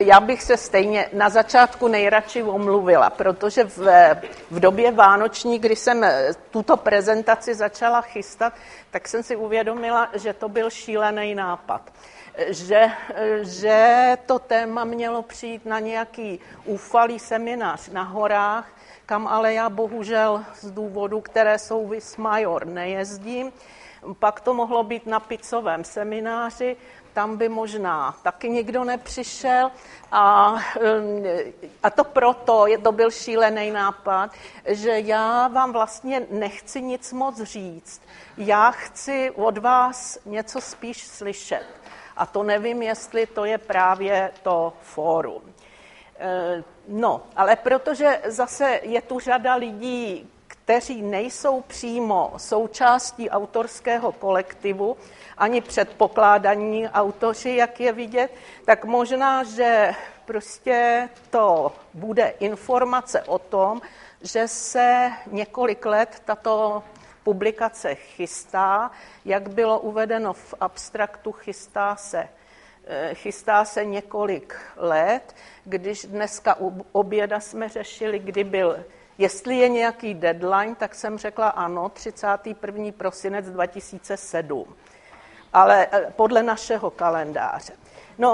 Já bych se stejně na začátku nejradši omluvila, protože v době vánoční, kdy jsem tuto prezentaci začala chystat, tak jsem si uvědomila, že to byl šílený nápad. Že to téma mělo přijít na nějaký úfalý seminář na horách, kam ale já bohužel z důvodů, které jsou vis major, nejezdím. Pak to mohlo být na Picovém semináři, tam by možná taky nikdo nepřišel a to proto, to byl šílený nápad, že já vám vlastně nechci nic moc říct. Já chci od vás něco spíš slyšet. A to nevím, jestli to je právě to fórum. No, ale protože zase je tu řada lidí, kteří nejsou přímo součástí autorského kolektivu, ani předpokládaní autoři, jak je vidět, tak možná, že prostě to bude informace o tom, že se několik let tato publikace chystá, jak bylo uvedeno v abstraktu, chystá se několik let, když dneska u oběda jsme řešili, jestli je nějaký deadline, tak jsem řekla ano, 31. prosinec 2007, ale podle našeho kalendáře. No,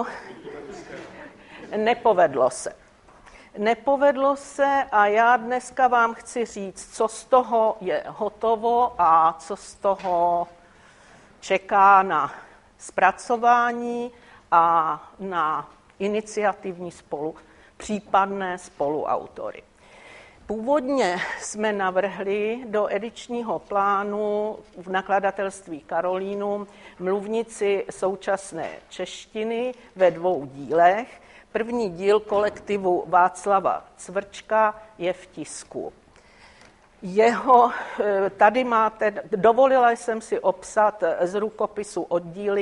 nepovedlo se a já dneska vám chci říct, co z toho je hotovo a co z toho čeká na zpracování a na iniciativní případné spoluautory. Původně jsme navrhli do edičního plánu v nakladatelství Karolínum mluvnici současné češtiny ve 2 dílech. První díl kolektivu Václava Cvrčka je v tisku. Tady máte, dovolila jsem si obsat z rukopisu oddíly,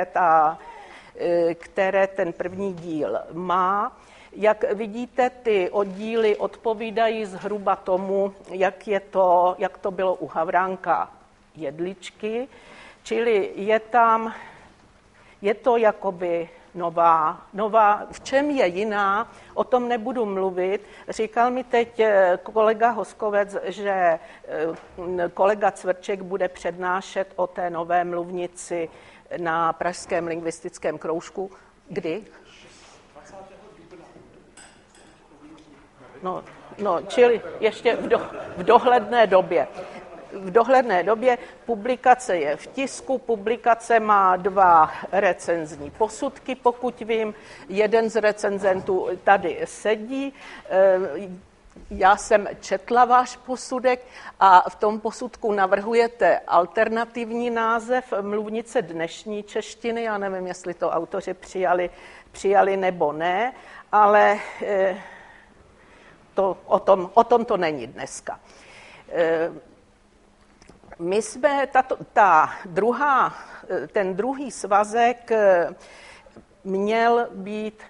které ten první díl má. Jak vidíte, ty oddíly odpovídají zhruba tomu, jak to bylo u Havránka Jedličky, čili je to jakoby nová, v čem je jiná, o tom nebudu mluvit. Říkal mi teď kolega Hoskovec, že kolega Cvrček bude přednášet o té nové mluvnici na Pražském lingvistickém kroužku. Kdy? No, čili ještě v dohledné době. V dohledné době publikace je v tisku, publikace má 2 recenzní posudky, pokud vím, jeden z recenzentů tady sedí. Já jsem četla váš posudek a v tom posudku navrhujete alternativní název mluvnice dnešní češtiny. Já nevím, jestli to autoři přijali nebo ne, ale o tom to není dneska. My jsme ten druhý svazek měl být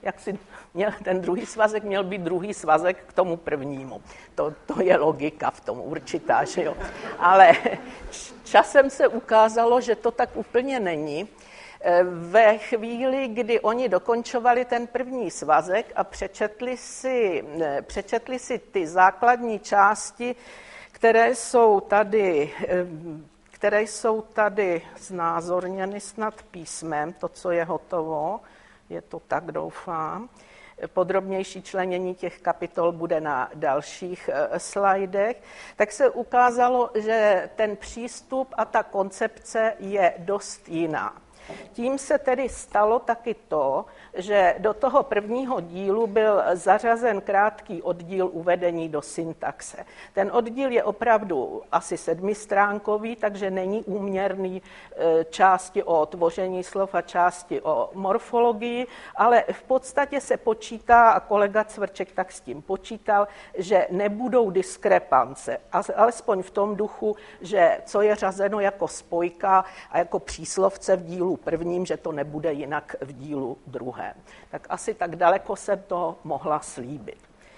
druhý svazek k tomu prvnímu. To je logika v tom určitá, že jo. Ale časem se ukázalo, že to tak úplně není. Ve chvíli, kdy oni dokončovali ten první svazek a přečetli si ty základní části, které jsou tady znázorněny snad písmem, to, co je hotovo, je to tak, doufám. Podrobnější členění těch kapitol bude na dalších slajdech, tak se ukázalo, že ten přístup a ta koncepce je dost jiná. Tím se tedy stalo taky to, že do toho prvního dílu byl zařazen krátký oddíl uvedení do syntaxe. Ten oddíl je opravdu asi 7stránkový, takže není úměrný části o tvoření slov a části o morfologii, ale v podstatě se počítá, a kolega Cvrček tak s tím počítal, že nebudou diskrepance, alespoň v tom duchu, že co je řazeno jako spojka a jako příslovce v dílu prvním, že to nebude jinak v dílu druhém. Tak asi tak daleko jsem to mohla slíbit.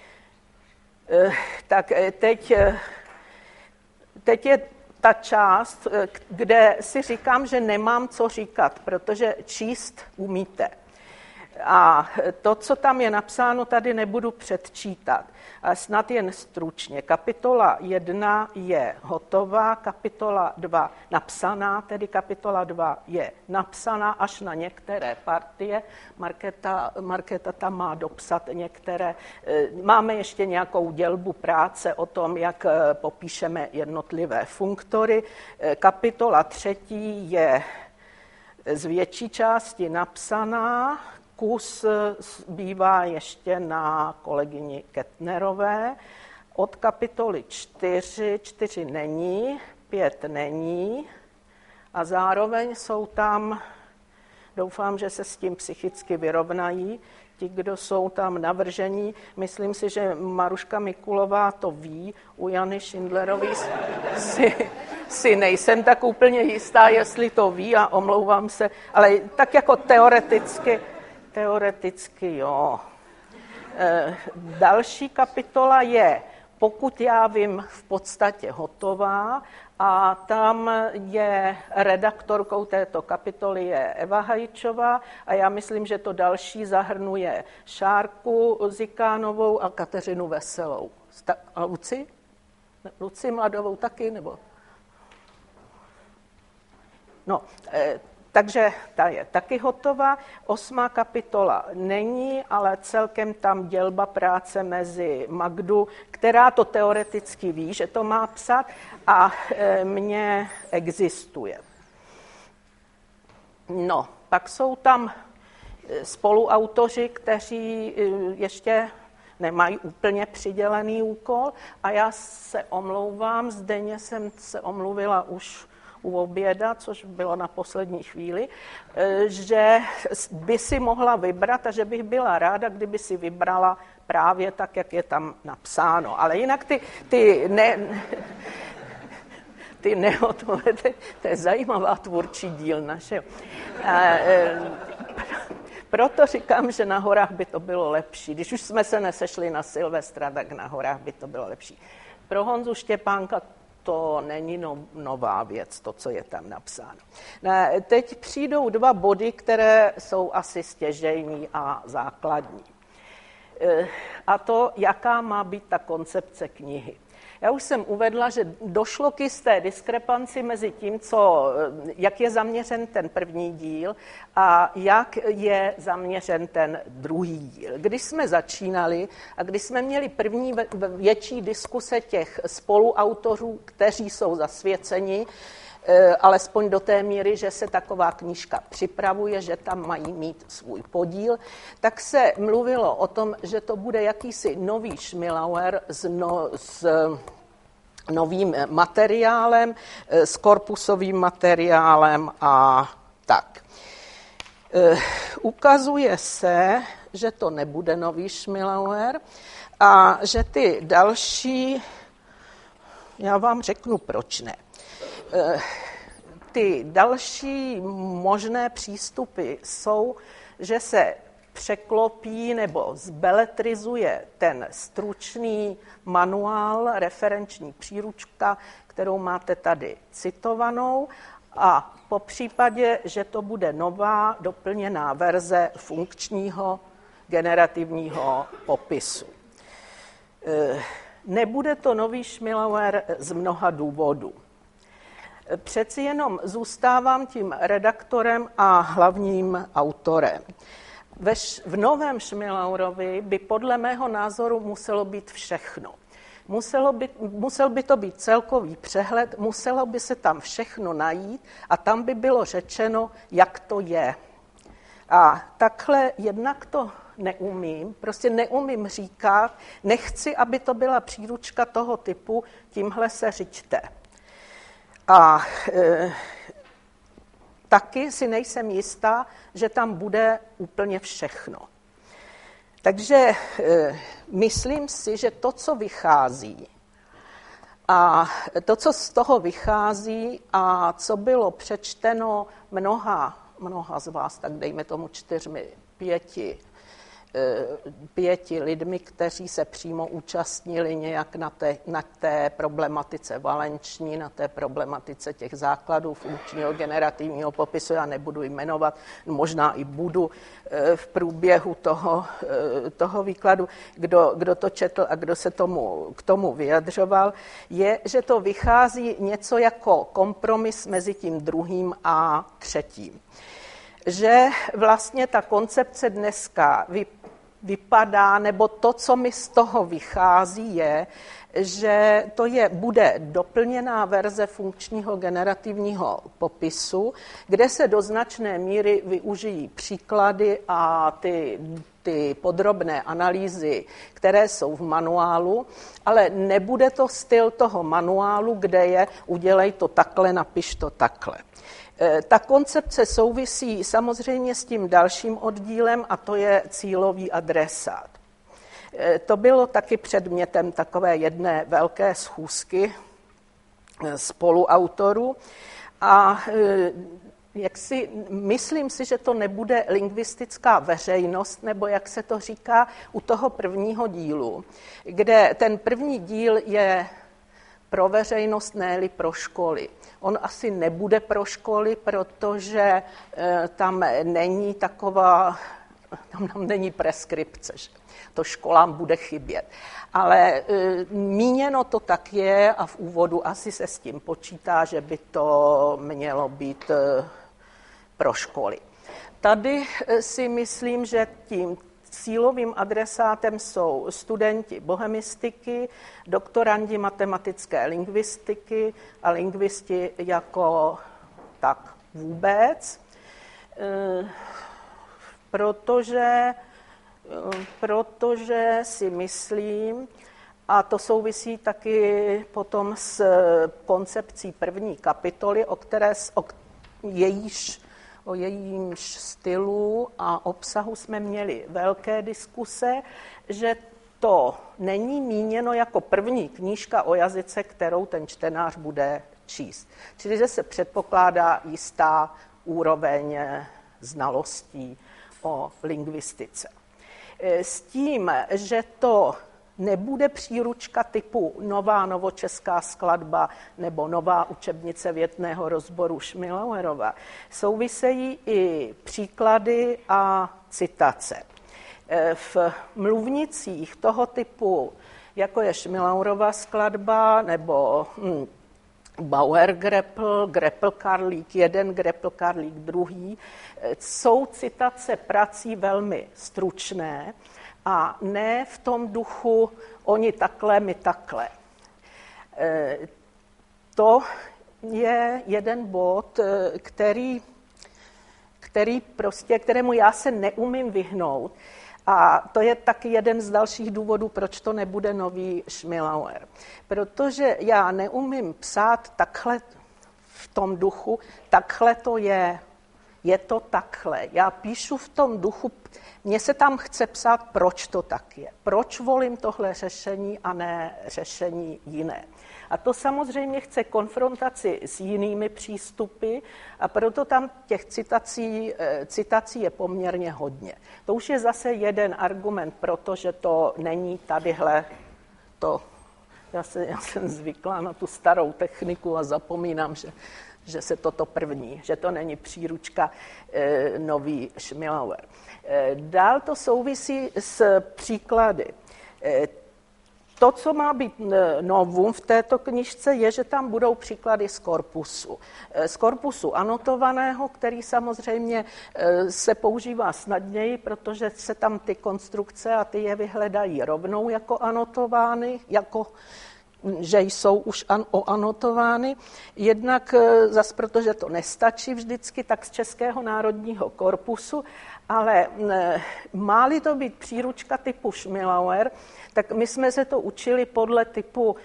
Tak teď je ta část, kde si říkám, že nemám co říkat, protože číst umíte. A to, co tam je napsáno, tady nebudu předčítat, ale snad jen stručně. Kapitola 1 je hotová, kapitola 2 napsaná, tedy kapitola 2 je napsaná až na některé partie. Markéta tam má dopsat některé. Máme ještě nějakou dělbu práce o tom, jak popíšeme jednotlivé funktory. Kapitola 3 je z větší části napsaná, kus bývá ještě na kolegyni Kettnerové. Od kapitoly 4 není, 5 není a zároveň jsou tam, doufám, že se s tím psychicky vyrovnají, ti, kdo jsou tam navržení. Myslím si, že Maruška Mikulová to ví, u Jany Schindlerové si nejsem tak úplně jistá, jestli to ví a omlouvám se, ale tak jako teoreticky jo. Další kapitola je, pokud já vím, v podstatě hotová a tam je redaktorkou této kapitoly je Eva Hajčová a já myslím, že to další zahrnuje Šárku Zikánovou a Kateřinu Veselou. A Luci Mladovou taky, nebo? No, takže ta je taky hotová. 8. kapitola není, ale celkem tam dělba práce mezi Magdu, která to teoreticky ví, že to má psat, a mně existuje. No, pak jsou tam spoluautoři, kteří ještě nemají úplně přidělený úkol a já se omlouvám, Zdeně jsem se omluvila už u oběda, což bylo na poslední chvíli, že by si mohla vybrat a že bych byla ráda, kdyby si vybrala právě tak, jak je tam napsáno. Ale jinak to je zajímavá tvůrčí dílna, že jo. Proto říkám, že na horách by to bylo lepší. Když už jsme se nesešli na Silvestra, tak na horách by to bylo lepší. Pro Honzu Štěpánka to není nová věc, to, co je tam napsáno. Teď přijdou 2 body, které jsou asi stěžejní a základní. A to, jaká má být ta koncepce knihy. Já už jsem uvedla, že došlo k jisté diskrepanci mezi tím, jak je zaměřen ten první díl a jak je zaměřen ten druhý díl. Když jsme začínali a když jsme měli první větší diskuse těch spoluautorů, kteří jsou zasvěceni, alespoň do té míry, že se taková knížka připravuje, že tam mají mít svůj podíl, tak se mluvilo o tom, že to bude jakýsi nový Schmilauer s novým materiálem, s korpusovým materiálem a tak. Ukazuje se, že to nebude nový Schmilauer a že ty další, já vám řeknu, proč ne. Ty další možné přístupy jsou, že se překlopí nebo zbeletrizuje ten stručný manuál, referenční příručka, kterou máte tady citovanou, a po případě, že to bude nová doplněná verze funkčního generativního popisu. Nebude to nový Schmilauer z mnoha důvodů. Přeci jenom zůstávám tím redaktorem a hlavním autorem. V novém Schmilauerovi by podle mého názoru muselo být všechno. Musel by to být celkový přehled, muselo by se tam všechno najít a tam by bylo řečeno, jak to je. A takhle jednak to neumím, prostě neumím říkat, nechci, aby to byla příručka toho typu, tímhle se řiďte. A taky si nejsem jistá, že tam bude úplně všechno. Takže myslím si, že to, co vychází, a to, co z toho vychází a co bylo přečteno mnoha z vás, tak dejme tomu 4, 5 5 lidmi, kteří se přímo účastnili nějak na té problematice valenční, na té problematice těch základů funkčního generativního popisu. Já nebudu jmenovat, možná i budu v průběhu toho výkladu, kdo to četl a kdo se k tomu vyjadřoval, je, že to vychází něco jako kompromis mezi tím druhým a třetím. Že vlastně ta koncepce dneska vypadá, nebo to, co mi z toho vychází, je, že to bude doplněná verze funkčního generativního popisu, kde se do značné míry využijí příklady a ty podrobné analýzy, které jsou v manuálu, ale nebude to styl toho manuálu, kde je udělej to takhle, napiš to takhle. Ta koncepce souvisí samozřejmě s tím dalším oddílem a to je cílový adresát. To bylo taky předmětem takové jedné velké schůzky spoluautorů a myslím si, že to nebude lingvistická veřejnost, nebo jak se to říká u toho prvního dílu, kde ten první díl je pro veřejnost, ne-li pro školy. On asi nebude pro školy, protože tam není není preskripce, že to školám bude chybět. Ale míněno to tak je a v úvodu asi se s tím počítá, že by to mělo být pro školy. Tady si myslím, že tím cílovým adresátem jsou studenti bohemistiky, doktorandi matematické lingvistiky a lingvisti jako tak vůbec, protože si myslím, a to souvisí taky potom s koncepcí první kapitoly, o jejímž stylu a obsahu jsme měli velké diskuse, že to není míněno jako první knížka o jazyce, kterou ten čtenář bude číst. Čili že se předpokládá jistá úroveň znalostí o lingvistice. S tím, že to nebude příručka typu nová novočeská skladba nebo nová učebnice větného rozboru Schmilauerova, souvisejí i příklady a citace. V mluvnicích toho typu, jako je Schmilaurova skladba nebo Bauer-Greppel, Greppel-Karlík jeden, Greppel-Karlík druhý, jsou citace prací velmi stručné a ne v tom duchu oni takhle, my takhle. To je jeden bod, kterému já se neumím vyhnout. A to je taky jeden z dalších důvodů, proč to nebude nový Schmilauer. Protože já neumím psát takhle v tom duchu, takhle to je to takhle. Já píšu v tom duchu, mně se tam chce psát, proč to tak je. Proč volím tohle řešení a ne řešení jiné. A to samozřejmě chce konfrontaci s jinými přístupy a proto tam těch citací je poměrně hodně. To už je zase jeden argument, protože to není tadyhle to. Já jsem zvyklá na tu starou techniku a zapomínám, že se toto první, že to není příručka nový Schmilauer. Dál to souvisí s příklady. To, co má být novum v této knižce, je, že tam budou příklady z korpusu. Z korpusu anotovaného, který samozřejmě se používá snadněji, protože se tam ty konstrukce a ty jevy hledají rovnou jako anotovány, že jsou už oanotovány. Jednak zase, protože to nestačí vždycky, tak z Českého národního korpusu, ale má-li to být příručka typu Schmilauer, tak my jsme se to učili podle typu,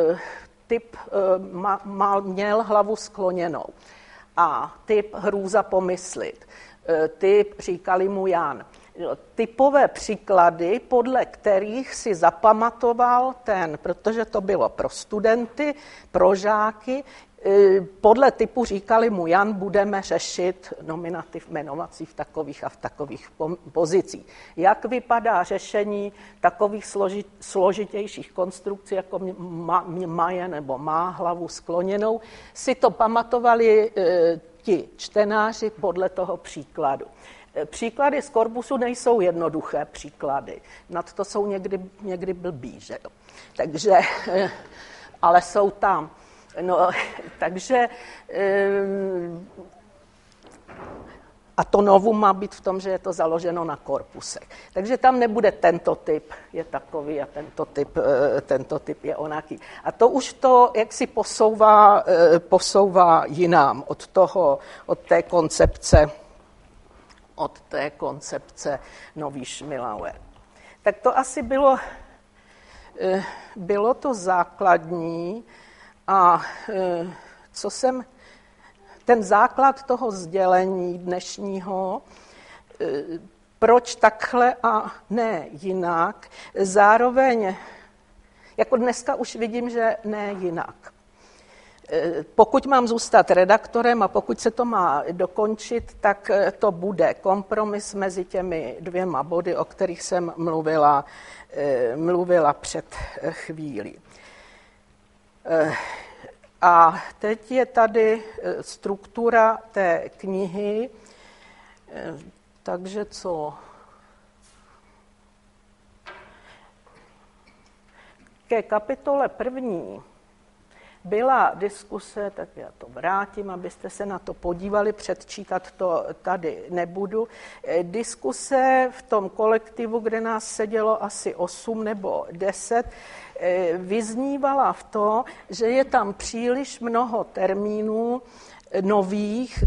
měl hlavu skloněnou a typ hrůza pomyslit, typ říkali mu Jan. typové příklady, podle kterých si zapamatoval protože to bylo pro studenty, pro žáky, podle typu říkali mu Jan, budeme řešit nominativ jmenovací v takových a v takových pozicích. Jak vypadá řešení takových složitějších konstrukcí, jako maje nebo má hlavu skloněnou, si to pamatovali ti čtenáři podle toho příkladu. Příklady z korpusu nejsou jednoduché příklady, nad to jsou někdy blbý, že jo. Takže, ale jsou tam. No, takže a to novum má být v tom, že je to založeno na korpusech. Takže tam nebude tento typ je takový a tento typ je onaký. A to už to, jak si posouvá jinam od té koncepce nový Schmilauer. Tak to asi bylo to základní. A ten základ toho sdělení dnešního, proč takhle a ne jinak, zároveň, jako dneska už vidím, že ne jinak. Pokud mám zůstat redaktorem a pokud se to má dokončit, tak to bude kompromis mezi těmi dvěma body, o kterých jsem mluvila před chvílí. A teď je tady struktura té knihy, takže co? Ke kapitole první byla diskuse, tak já to vrátím, abyste se na to podívali, předčítat to tady nebudu. Diskuse v tom kolektivu, kde nás sedělo asi 8 nebo 10, vyznívala v to, že je tam příliš mnoho termínů nových,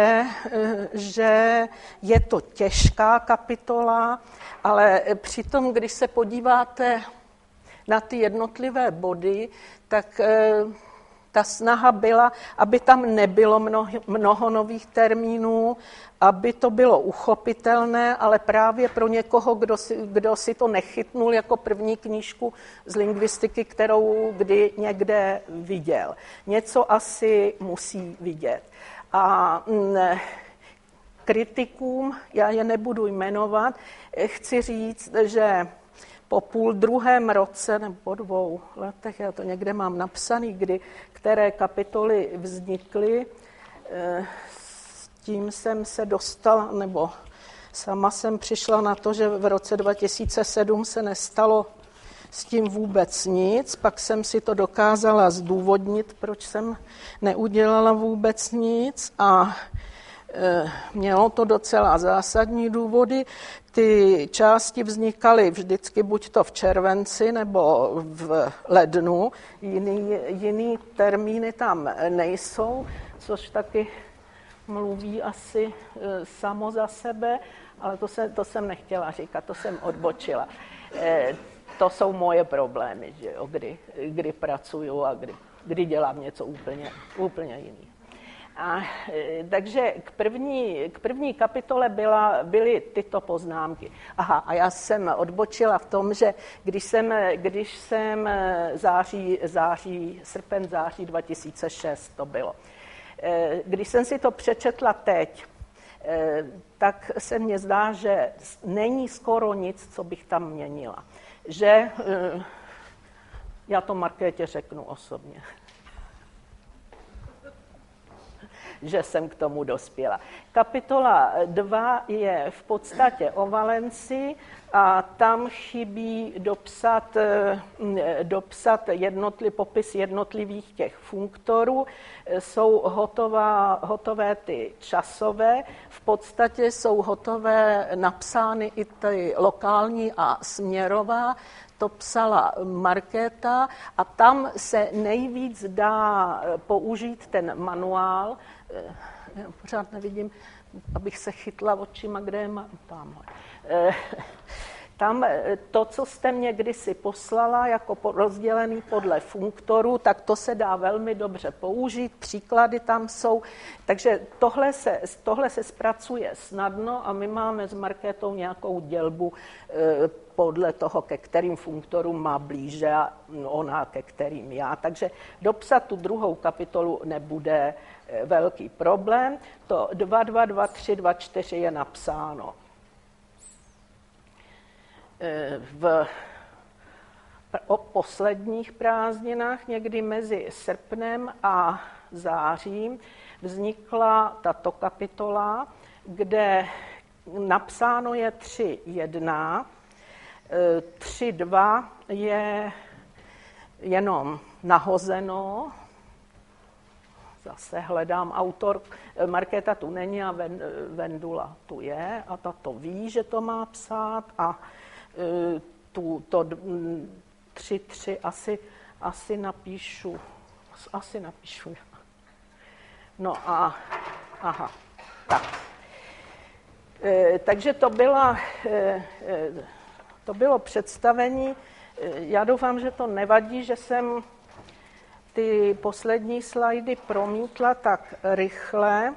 že je to těžká kapitola, ale přitom, když se podíváte na ty jednotlivé body, tak ta snaha byla, aby tam nebylo mnoho nových termínů, aby to bylo uchopitelné, ale právě pro někoho, kdo si to nechytnul jako první knížku z lingvistiky, kterou kdy někde viděl. Něco asi musí vidět. A kritikům, já je nebudu jmenovat, chci říct, že po 1,5 roce nebo po 2 letech, já to někde mám napsaný, které kapitoly vznikly, s tím jsem se dostala, nebo sama jsem přišla na to, že v roce 2007 se nestalo s tím vůbec nic, pak jsem si to dokázala zdůvodnit, proč jsem neudělala vůbec nic a mělo to docela zásadní důvody. Ty části vznikaly vždycky buď to v červenci nebo v lednu, jiný termíny tam nejsou, což taky mluví asi samo za sebe, ale to jsem nechtěla říkat, to jsem odbočila. To jsou moje problémy, že jo, kdy pracuju a kdy dělám něco úplně jiného. Takže k první kapitole byly tyto poznámky. Aha, a já jsem odbočila v tom, že když jsem srpen, září 2006 to bylo. Když jsem si to přečetla teď, tak se mně zdá, že není skoro nic, co bych tam měnila. Že já to Markétě řeknu osobně. Že jsem k tomu dospěla. Kapitola 2 je v podstatě o Valencii a tam chybí dopsat popis jednotlivých těch funktorů. Jsou hotové ty časové, v podstatě jsou hotové napsány i ty lokální a směrová. To psala Markéta a tam se nejvíc dá použít ten manuál. Já pořád nevidím, abych se chytla očima, kde je tamhle. Tam to, co jste mě kdysi poslala jako rozdělený podle funktorů, tak to se dá velmi dobře použít, příklady tam jsou. Takže tohle se zpracuje snadno a my máme s Markétou nějakou dělbu podle toho, ke kterým funktorům má blíže a ona, ke kterým já. Takže dopsat tu druhou kapitolu nebude velký problém. To 2, 2, 2, 3, 2, 4 je napsáno. O posledních prázdninách, někdy mezi srpnem a zářím, vznikla tato kapitola, kde napsáno je 3.1, 3.2 je jenom nahozeno, zase hledám autor, Markéta tu není a Vendula tu je a ta to ví, že to má psát a to 3.3 asi napíšu. No a aha, tak. Takže to bylo představení. Já doufám, že to nevadí, že jsem ty poslední slajdy promítla tak rychle,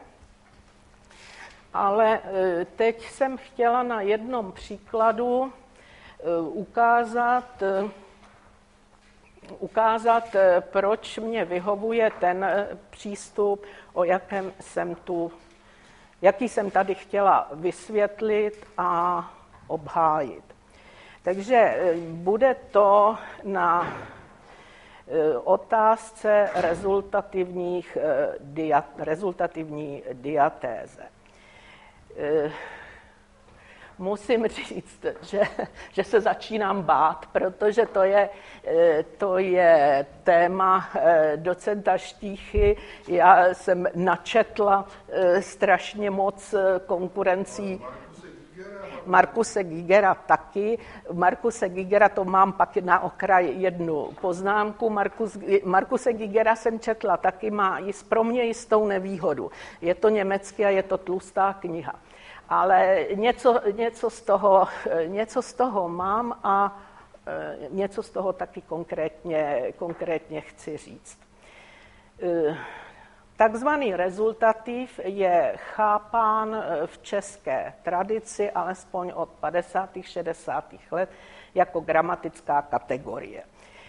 ale teď jsem chtěla na jednom příkladu ukázat, proč mě vyhovuje ten přístup, jaký jsem tady chtěla vysvětlit a obhájit. Takže bude to na otázce rezultativní diatéze. Musím říct, že se začínám bát, protože to je téma docenta Štíchy. Já jsem načetla strašně moc konkurencí. Markuse Gigera taky. Markuse Gigera, to mám pak na okraji jednu poznámku. Markuse Gigera jsem četla taky, má pro mě jistou nevýhodu. Je to německy a je to tlustá kniha. Ale něco z toho mám a něco z toho taky konkrétně chci říct. Takzvaný rezultativ je chápán v české tradici alespoň od 50. 60. let jako gramatická kategorie.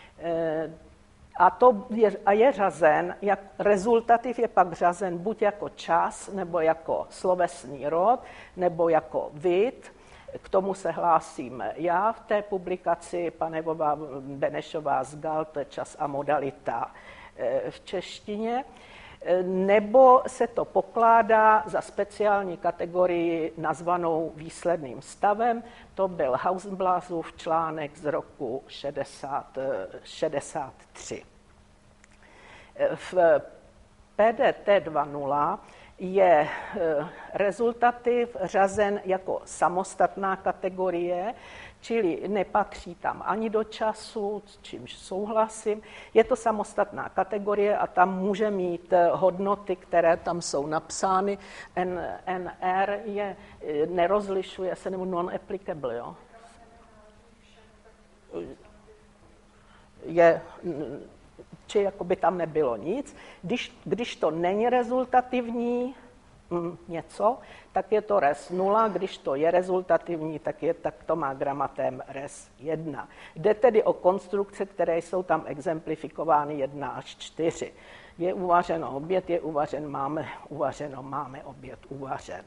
A je řazen, rezultativ je pak řazen buď jako čas, nebo jako slovesný rod, nebo jako vid. K tomu se hlásím já v té publikaci Panevová Benešová z Gal, to je čas a modalita v češtině. Nebo se to pokládá za speciální kategorii nazvanou výsledným stavem. To byl Hausenblasův článek z roku 63. V PDT 2.0 je rezultativ řazen jako samostatná kategorie, čili nepatří tam ani do času, s čímž souhlasím. Je to samostatná kategorie a tam může mít hodnoty, které tam jsou napsány. NR nerozlišuje se, nebo non-applicable, jo? Či jako by tam nebylo nic. Když to není rezultativní něco, tak je to res 0, když to je rezultativní, tak to má gramatem res 1. Jde tedy o konstrukce, které jsou tam exemplifikovány 1 až 4. Je uvařeno oběd, je uvařen, máme uvařeno, máme oběd uvařen.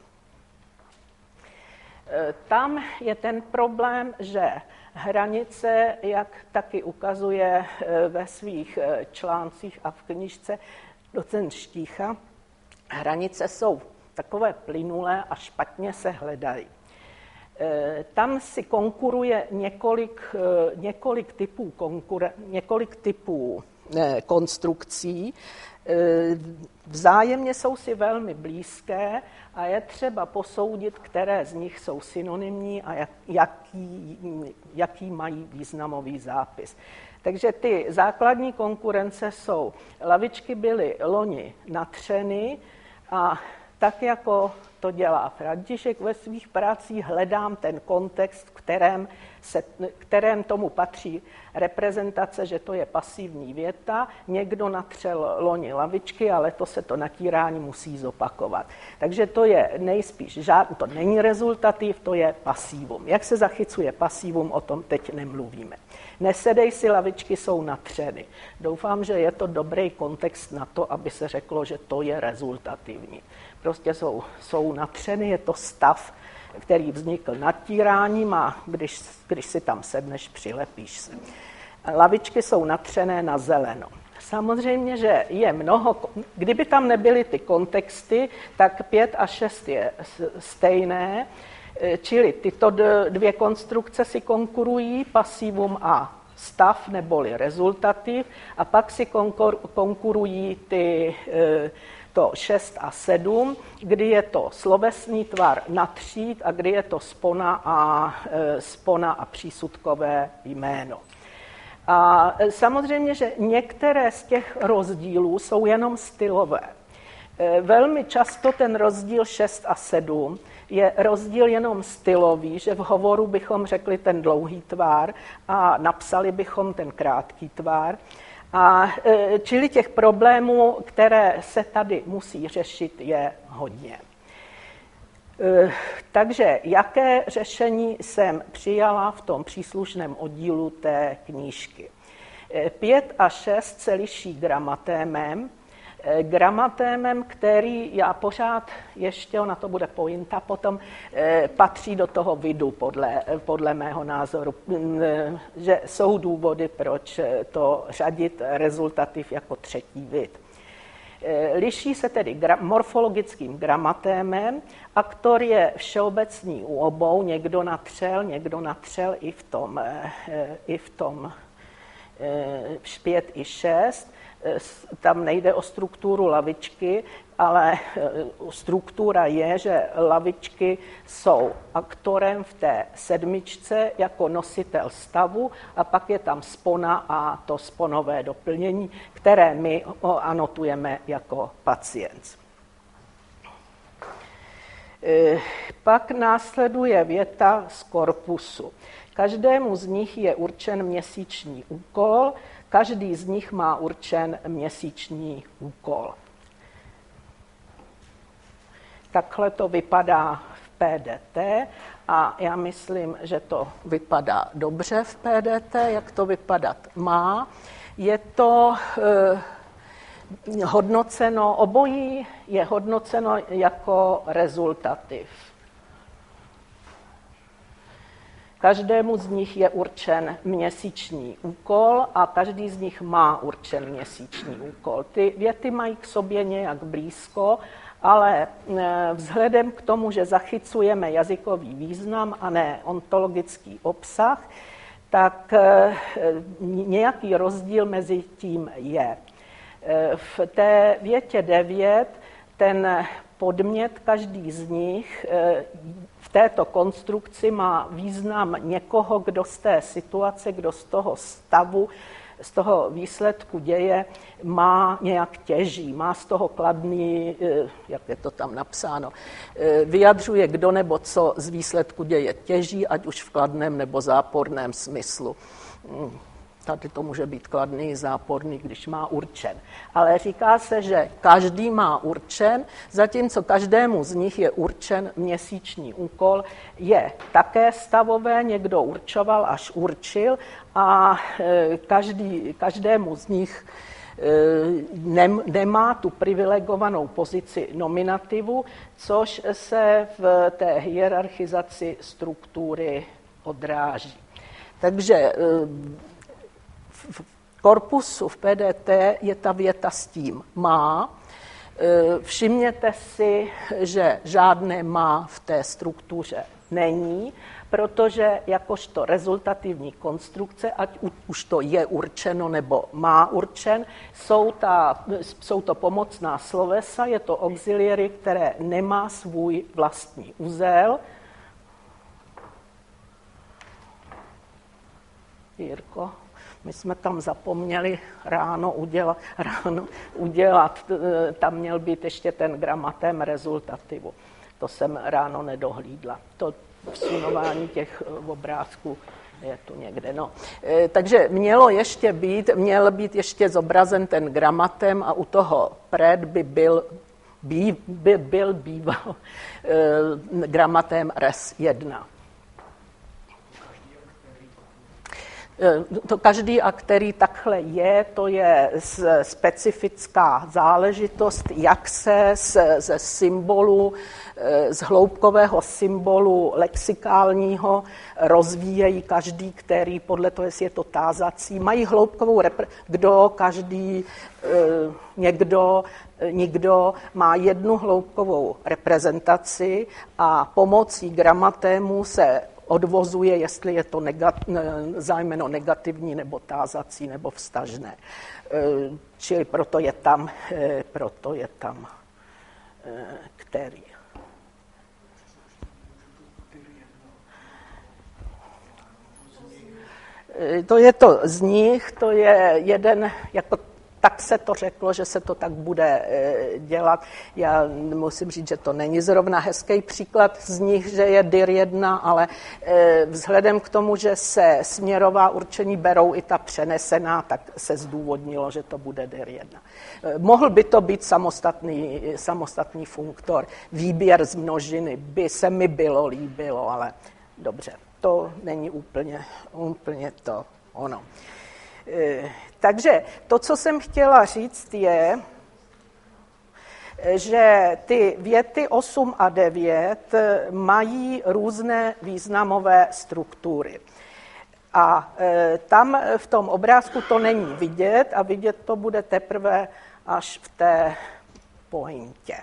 Tam je ten problém, že hranice, jak taky ukazuje ve svých článcích a v knížce docent Štícha, hranice jsou takové plynulé a špatně se hledají. Tam si konkuruje několik typů konstrukcí. Vzájemně jsou si velmi blízké a je třeba posoudit, které z nich jsou synonymní a jaký mají významový zápis. Takže ty základní konkurence jsou: lavičky byly loni natřeny a tak jako to dělá František ve svých pracích, hledám ten kontext, kterém tomu patří reprezentace, že to je pasivní věta, někdo natřel loni lavičky, ale to se to natírání musí zopakovat. Takže to je nejspíš to není rezultativ, to je pasívum. Jak se zachycuje pasívum, o tom teď nemluvíme. Nesedej si, lavičky jsou natřeny. Doufám, že je to dobrý kontext na to, aby se řeklo, že to je rezultativní. Prostě jsou natřeny, je to stav, který vznikl natíráním a když si tam sedneš, přilepíš se. Lavičky jsou natřené na zeleno. Samozřejmě, že je mnoho, kdyby tam nebyly ty kontexty, tak 5 a 6 je stejné, čili tyto dvě konstrukce si konkurují, pasivum a stav neboli rezultativ, a pak si konkurují to 6 a 7, kdy je to slovesný tvar natřít a kdy je to spona a přísudkové jméno. A samozřejmě, že některé z těch rozdílů jsou jenom stylové. Velmi často ten rozdíl 6 a 7 je rozdíl jenom stylový, že v hovoru bychom řekli ten dlouhý tvar a napsali bychom ten krátký tvar. Čili těch problémů, které se tady musí řešit, je hodně. Takže jaké řešení jsem přijala v tom příslušném oddílu té knížky? 5 a 6 se liší gramatémem, který já pořád, ještě ona to bude pointa, potom patří do toho vidu podle mého názoru, že jsou důvody, proč to řadit rezultativ jako třetí vid. Liší se tedy morfologickým gramatémem, aktor je všeobecný u obou, někdo natřel i v tom 5 i 6, tam nejde o strukturu lavičky, ale struktura je, že lavičky jsou aktorem v té 7 jako nositel stavu a pak je tam spona a to sponové doplnění, které my anotujeme jako pacient. Pak následuje věta z korpusu. Každému z nich je určen měsíční úkol, každý z nich má určen měsíční úkol. Takhle to vypadá v PDT a já myslím, že to vypadá dobře v PDT, jak to vypadat má. Je to hodnoceno, obojí je hodnoceno jako rezultativ. Každému z nich je určen měsíční úkol a každý z nich má určen měsíční úkol. Ty věty mají k sobě nějak blízko, ale vzhledem k tomu, že zachycujeme jazykový význam a ne ontologický obsah, tak nějaký rozdíl mezi tím je. V té větě 9 ten podmět, každý z nich v této konstrukci má význam někoho, kdo z té situace, kdo z toho stavu, z toho výsledku děje má nějak těží, má z toho kladný, jak je to tam napsáno, vyjadřuje kdo nebo co z výsledku děje těží, ať už v kladném nebo záporném smyslu. Tady to může být kladný, záporný, když má určen. Ale říká se, že každý má určen, zatímco každému z nich je určen měsíční úkol, je také stavové, někdo určoval, až určil a každému z nich nemá tu privilegovanou pozici nominativu, což se v té hierarchizaci struktury odráží. Takže v korpusu v PDT je ta věta s tím má. Všimněte si, že žádné má v té struktuře není, protože jakožto rezultativní konstrukce, ať už to je určeno nebo má určen, jsou to pomocná slovesa, je to auxiliary, které nemá svůj vlastní uzel. Jirko, my jsme tam zapomněli ráno udělat, tam měl být ještě ten gramatém rezultativu. To jsem ráno nedohlídla. To vsunování těch obrázků je tu někde. No. Takže měl být ještě zobrazen ten gramatem a u toho pred by býval gramatem res 1. To každý, a který takhle je, to je specifická záležitost, jak se ze symbolu, z hloubkového symbolu lexikálního rozvíjejí každý, který podle toho, jestli je to tázací, mají hloubkovou nikdo má jednu hloubkovou reprezentaci a pomocí gramatému se odvozuje, jestli je to zájmeno negativní, nebo tázací, nebo vztažné. Čili proto je tam který. To je to z nich, to je jeden, jako tak se to řeklo, že se to tak bude dělat. Já musím říct, že to není zrovna hezký příklad z nich, že je DIR 1, ale vzhledem k tomu, že se směrová určení berou i ta přenesená, tak se zdůvodnilo, že to bude DIR 1. Mohl by to být samostatný funktor. Výběr z množiny by se mi líbilo, ale dobře, to není úplně to ono. Takže to, co jsem chtěla říct, je, že ty věty 8 a 9 mají různé významové struktury. A tam v tom obrázku to není vidět a vidět to bude teprve až v té pointě.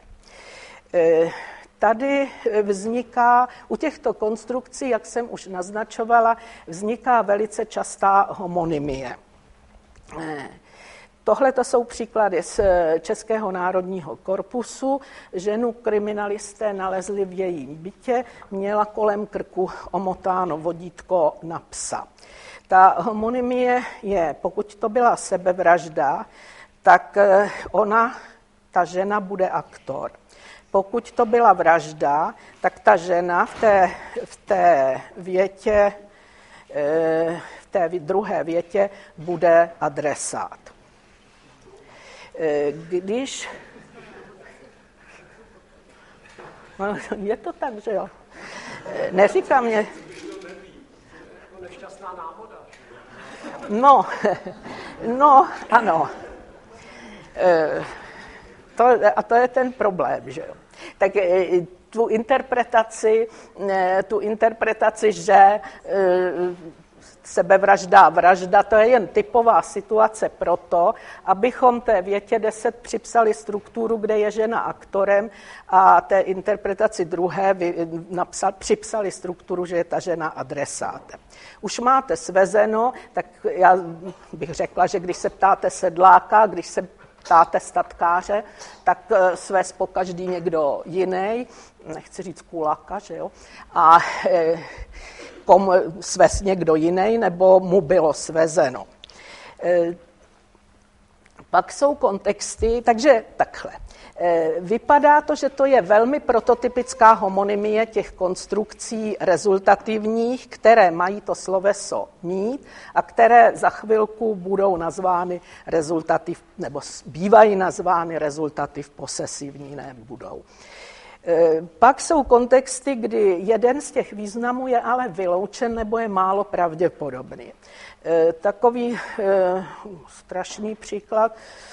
Tady vzniká, u těchto konstrukcí, jak jsem už naznačovala, vzniká velice častá homonymie. Tohle to jsou příklady z Českého národního korpusu. Ženu kriminalisté nalezli v jejím bytě, měla kolem krku omotáno vodítko na psa. Ta homonymie je, pokud to byla sebevražda, tak ta žena bude aktor. Pokud to byla vražda, tak ta žena v té větě, v té druhé větě bude adresát. Když... Je to tak, že jo? Neříká mě... To nešťastná náhoda. No, ano. To je ten problém, že jo? Tak tu interpretaci, že sebevražda, vražda, to je jen typová situace proto, abychom té větě 10 připsali strukturu, kde je žena aktorem, a té interpretaci druhé připsali strukturu, že je ta žena adresátem. Už máte svezeno, tak já bych řekla, že když se ptáte sedláka, když se ptáte statkáře, tak svez po každý někdo jiný, nechci říct kulaka, že jo, a svez někdo jiný, nebo mu bylo svezeno. Pak jsou kontexty, takže takhle. Vypadá to, že to je velmi prototypická homonymie těch konstrukcí rezultativních, které mají to sloveso mít a které za chvilku budou nazvány rezultativ, nebo bývají nazvány rezultativ posesivní, ne budou. Pak jsou kontexty, kdy jeden z těch významů je ale vyloučen nebo je málo pravděpodobný. Takový strašný příklad,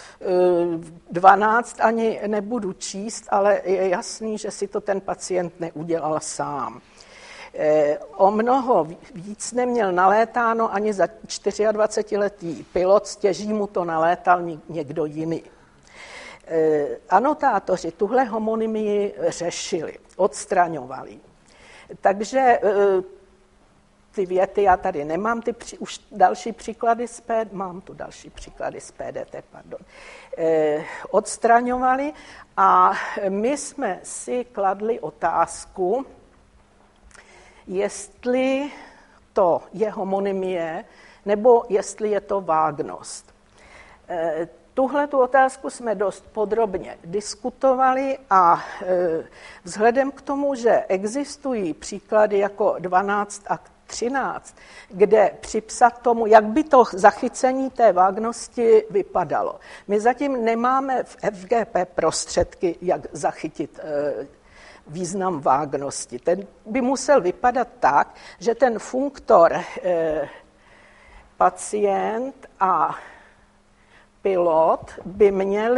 12 ani nebudu číst, ale je jasný, že si to ten pacient neudělal sám. O mnoho víc neměl nalétáno ani za 24letý pilot, stěží mu to nalétal někdo jiný. Anotátoři tuhle homonymii řešili, odstraňovali. Takže ty věty já tady nemám, už další příklady mám tu další příklady z PDT, pardon. Odstraňovali a my jsme si kladli otázku, jestli to je homonymie, nebo jestli je to vágnost. Tuhletu otázku jsme dost podrobně diskutovali a vzhledem k tomu, že existují příklady jako 12 a 13, kde připsat tomu, jak by to zachycení té vágnosti vypadalo. My zatím nemáme v FGP prostředky, jak zachytit význam vágnosti. Ten by musel vypadat tak, že ten funktor pacient a pilot by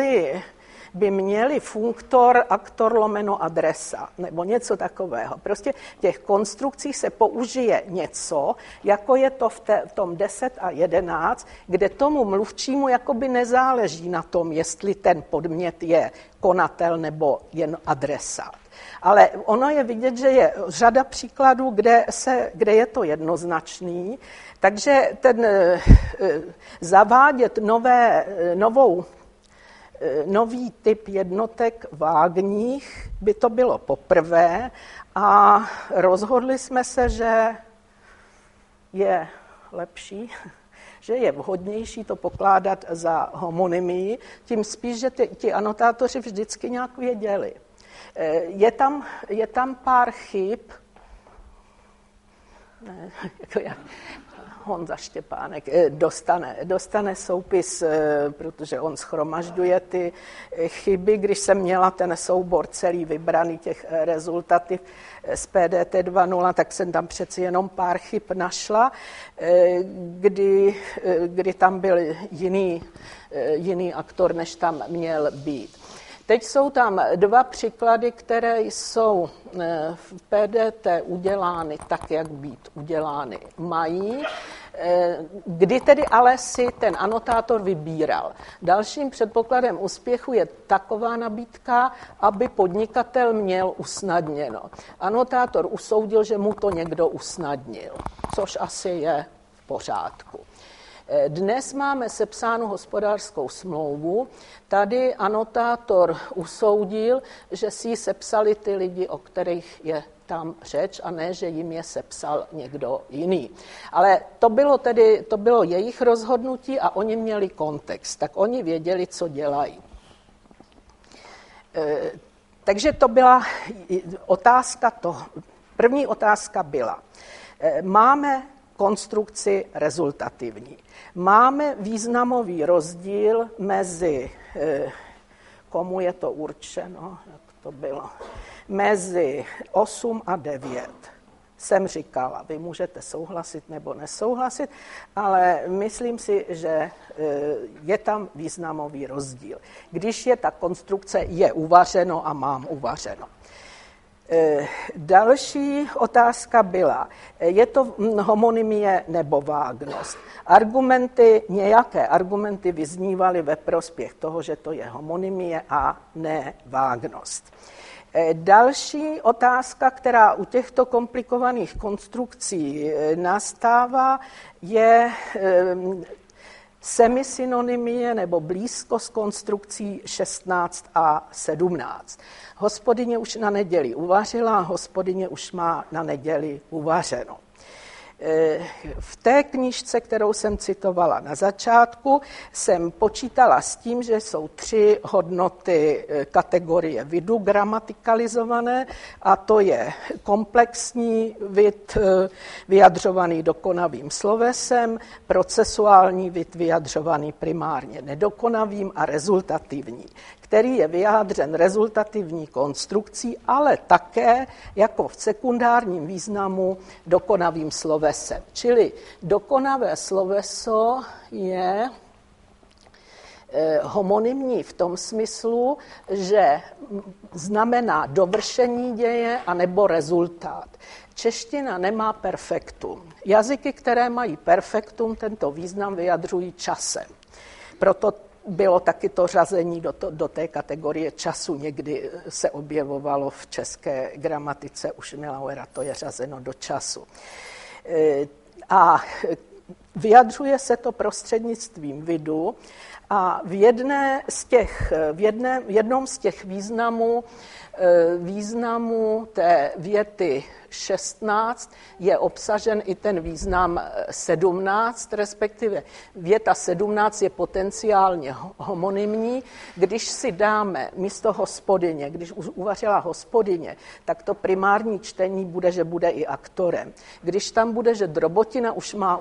měli funktor aktor lomeno adresa, nebo něco takového. Prostě v těch konstrukcích se použije něco, jako je to v tom 10 a 11, kde tomu mluvčímu jakoby nezáleží na tom, jestli ten podmět je konatel nebo jen adresát. Ale ono je vidět, že je řada příkladů, kde je to jednoznačný, takže zavádět nový typ jednotek vágních by to bylo poprvé a rozhodli jsme se, že je lepší, že je vhodnější to pokládat za homonymii, tím spíš, že ti anotátoři vždycky nějak věděli. Je tam pár chyb, ne, jako jak Honza Štěpánek dostane soupis, protože on shromažďuje ty chyby. Když jsem měla ten soubor celý vybraný těch rezultativ z PDT 2.0, tak jsem tam přeci jenom pár chyb našla, kdy tam byl jiný aktor, než tam měl být. Teď jsou tam dva příklady, které jsou v PDT udělány tak, jak být udělány mají, kdy tedy ale si ten anotátor vybíral. Dalším předpokladem úspěchu je taková nabídka, aby podnikatel měl usnadněno. Anotátor usoudil, že mu to někdo usnadnil, což asi je v pořádku. Dnes máme sepsánu hospodářskou smlouvu. Tady anotátor usoudil, že si ji sepsali ty lidi, o kterých je tam řeč, a ne, že jim je sepsal někdo jiný. Ale to bylo jejich rozhodnutí a oni měli kontext, tak oni věděli, co dělají. Takže to byla otázka první otázka byla, máme konstrukci rezultativní. Máme významový rozdíl mezi, komu je to určeno, jak to bylo, mezi 8 a 9. Jsem říkala, vy můžete souhlasit nebo nesouhlasit, ale myslím si, že je tam významový rozdíl. Když je ta konstrukce je uvařeno a mám uvařeno. Další otázka byla, je to homonymie nebo vágnost. Nějaké argumenty vyznívaly ve prospěch toho, že to je homonymie a ne vágnost. Další otázka, která u těchto komplikovaných konstrukcí nastává, je semisynonymie nebo blízkost konstrukcí 16 a 17. Hospodyně už na neděli uvařila, hospodyně už má na neděli uvařeno. V té knížce, kterou jsem citovala na začátku, jsem počítala s tím, že jsou 3 hodnoty kategorie vidu gramatikalizované, a to je komplexní vid vyjadřovaný dokonavým slovesem, procesuální vid vyjadřovaný primárně nedokonavým a rezultativní, který je vyjádřen rezultativní konstrukcí, ale také jako v sekundárním významu dokonavým slovesem. Čili dokonavé sloveso je homonymní v tom smyslu, že znamená dovršení děje anebo rezultát. Čeština nemá perfektum. Jazyky, které mají perfektum, tento význam vyjadřují časem. Proto bylo taky to řazení do té kategorie času. Někdy se objevovalo v české gramatice, už Milauera to je řazeno do času. A vyjadřuje se to prostřednictvím vidu a v jednom z těch významů té věty 16 je obsažen i ten význam 17, respektive věta 17 je potenciálně homonymní. Když si dáme místo hospodyně, když uvařila hospodyně, tak to primární čtení bude, že bude i aktorem. Když tam bude, že drobotina už má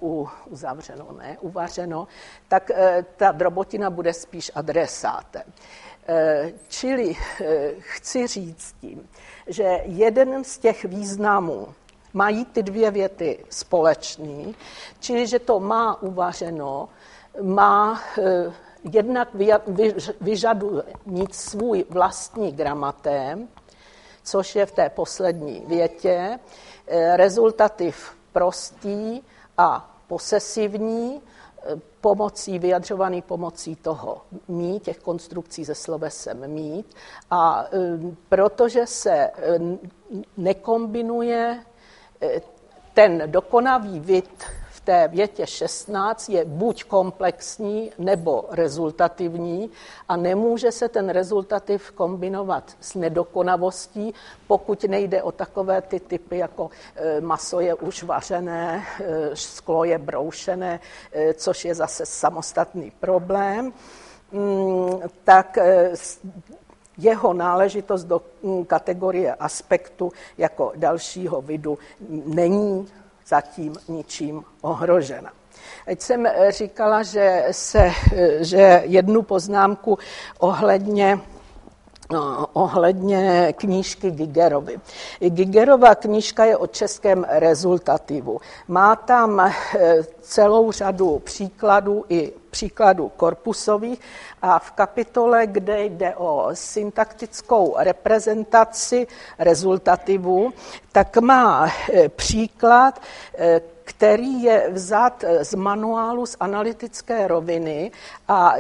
uvařeno, tak ta drobotina bude spíš adresátem. Čili chci říct tím, že jeden z těch významů mají ty dvě věty společný, čili že to má uvařeno, má jednak vyžaduje mít svůj vlastní gramatém, což je v té poslední větě, rezultativ prostý a posesivní, vyjadřovaný pomocí toho mít, těch konstrukcí se slovesem mít. A protože se nekombinuje ten dokonavý vid v té větě 16 je buď komplexní nebo rezultativní a nemůže se ten rezultativ kombinovat s nedokonavostí, pokud nejde o takové ty typy, jako maso je už vařené, sklo je broušené, což je zase samostatný problém, tak jeho náležitost do kategorie aspektu jako dalšího vidu není zatím ničím ohrožena. Teď jsem říkala, že jednu poznámku ohledně knížky Gigerovy. Gigerova knížka je o českém rezultativu. Má tam celou řadu příkladů i příkladů korpusových a v kapitole, kde jde o syntaktickou reprezentaci rezultativu, tak má příklad, který je vzat z manuálu z analytické roviny a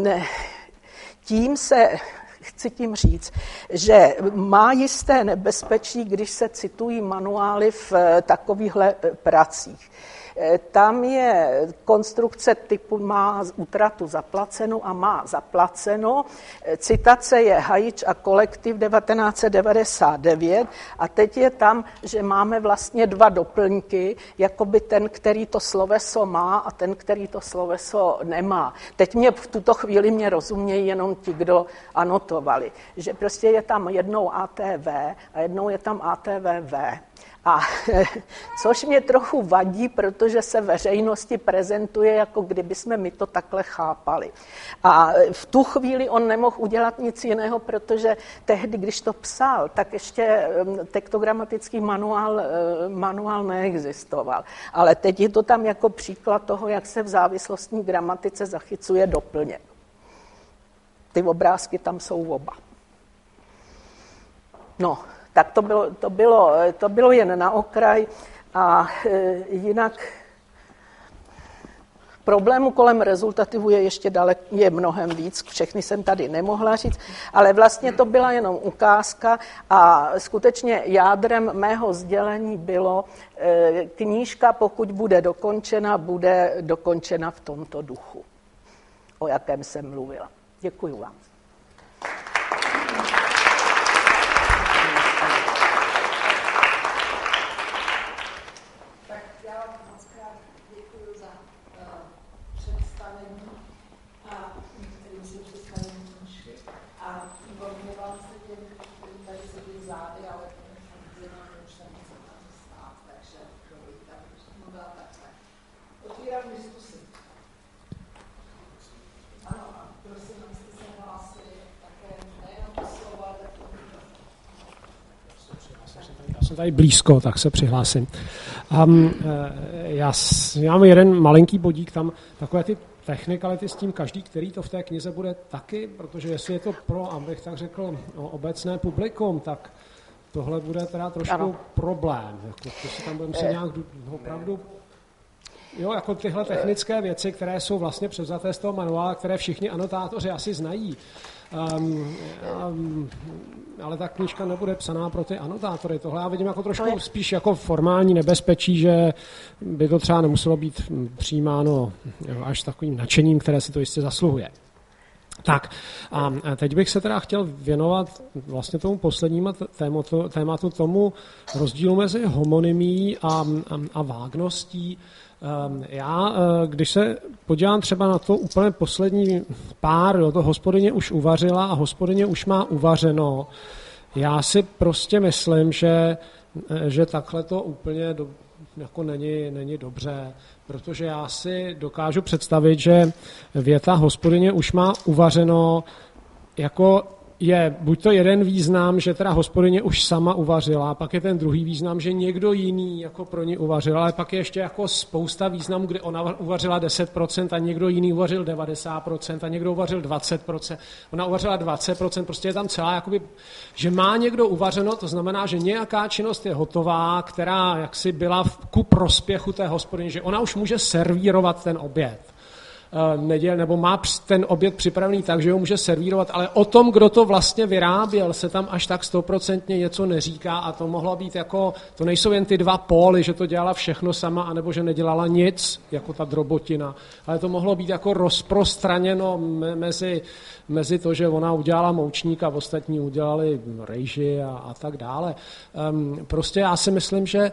chci tím říct, že má jisté nebezpečí, když se citují manuály v takovýchhle pracích. Tam je konstrukce typu má útratu zaplacenu a má zaplaceno. Citace je Hajič a kolektiv 1999 a teď je tam, že máme vlastně dva doplňky, jakoby ten, který to sloveso má a ten, který to sloveso nemá. Teď v tuto chvíli rozumějí jenom ti, kdo anotovali, že prostě je tam jednou ATV a jednou je tam ATVV. A což mě trochu vadí, protože se veřejnosti prezentuje, jako kdyby jsme my to takhle chápali. A v tu chvíli on nemohl udělat nic jiného, protože tehdy, když to psal, tak ještě tektogramatický manuál neexistoval. Ale teď je to tam jako příklad toho, jak se v závislostní gramatice zachycuje doplněk. Ty obrázky tam jsou oba. No, tak to bylo jen na okraj a jinak problémů kolem rezultativu je ještě je mnohem víc, všechny jsem tady nemohla říct, ale vlastně to byla jenom ukázka a skutečně jádrem mého sdělení bylo, knížka, pokud bude dokončena v tomto duchu, o jakém jsem mluvila. Děkuji vám. Jsem tady blízko, tak se přihlásím. Já mám jeden malinký bodík tam, takové ty technikality s tím každý, který to v té knize bude taky, protože jestli je to pro, abych tak řekl, obecné publikum, tak tohle bude teda trošku problém. Jako, to si tam budeme si nějak opravdu... Jo, jako tyhle technické věci, které jsou vlastně převzaté z toho manuálu, které všichni anotátoři asi znají. Ale ta knížka nebude psaná pro ty anotátory. Tohle já vidím jako trošku spíš jako formální nebezpečí, že by to třeba nemuselo být přijímáno až takovým nadšením, které si to jistě zasluhuje. Tak a teď bych se teda chtěl věnovat vlastně tomu poslednímu tématu, tomu rozdílu mezi homonymí a vágností. Já, když se podívám třeba na to úplně poslední pár, to Hospodyně už uvařila a Hospodyně už má uvařeno, já si prostě myslím, že takhle to úplně jako není dobře, protože já si dokážu představit, že věta Hospodyně už má uvařeno jako je buď to jeden význam, že teda Hospodyně už sama uvařila, pak je ten druhý význam, že někdo jiný jako pro ní uvařil, ale pak je ještě jako spousta významů, kdy ona uvařila 10% a někdo jiný uvařil 90% a někdo uvařil 20%. Ona uvařila 20%, prostě je tam celá, jakoby, že má někdo uvařeno, to znamená, že nějaká činnost je hotová, která jaksi byla ku prospěchu té Hospodyně, že ona už může servírovat ten oběd. Nebo má ten oběd připravený tak, že ho může servírovat, ale o tom, kdo to vlastně vyráběl, se tam až tak 100% něco neříká a to mohlo být jako, to nejsou jen ty dva póly, že to dělala všechno sama, anebo že nedělala nic, jako ta drobotina, ale to mohlo být jako rozprostraněno mezi to, že ona udělala moučník a ostatní udělali rejži a tak dále. Prostě já si myslím, že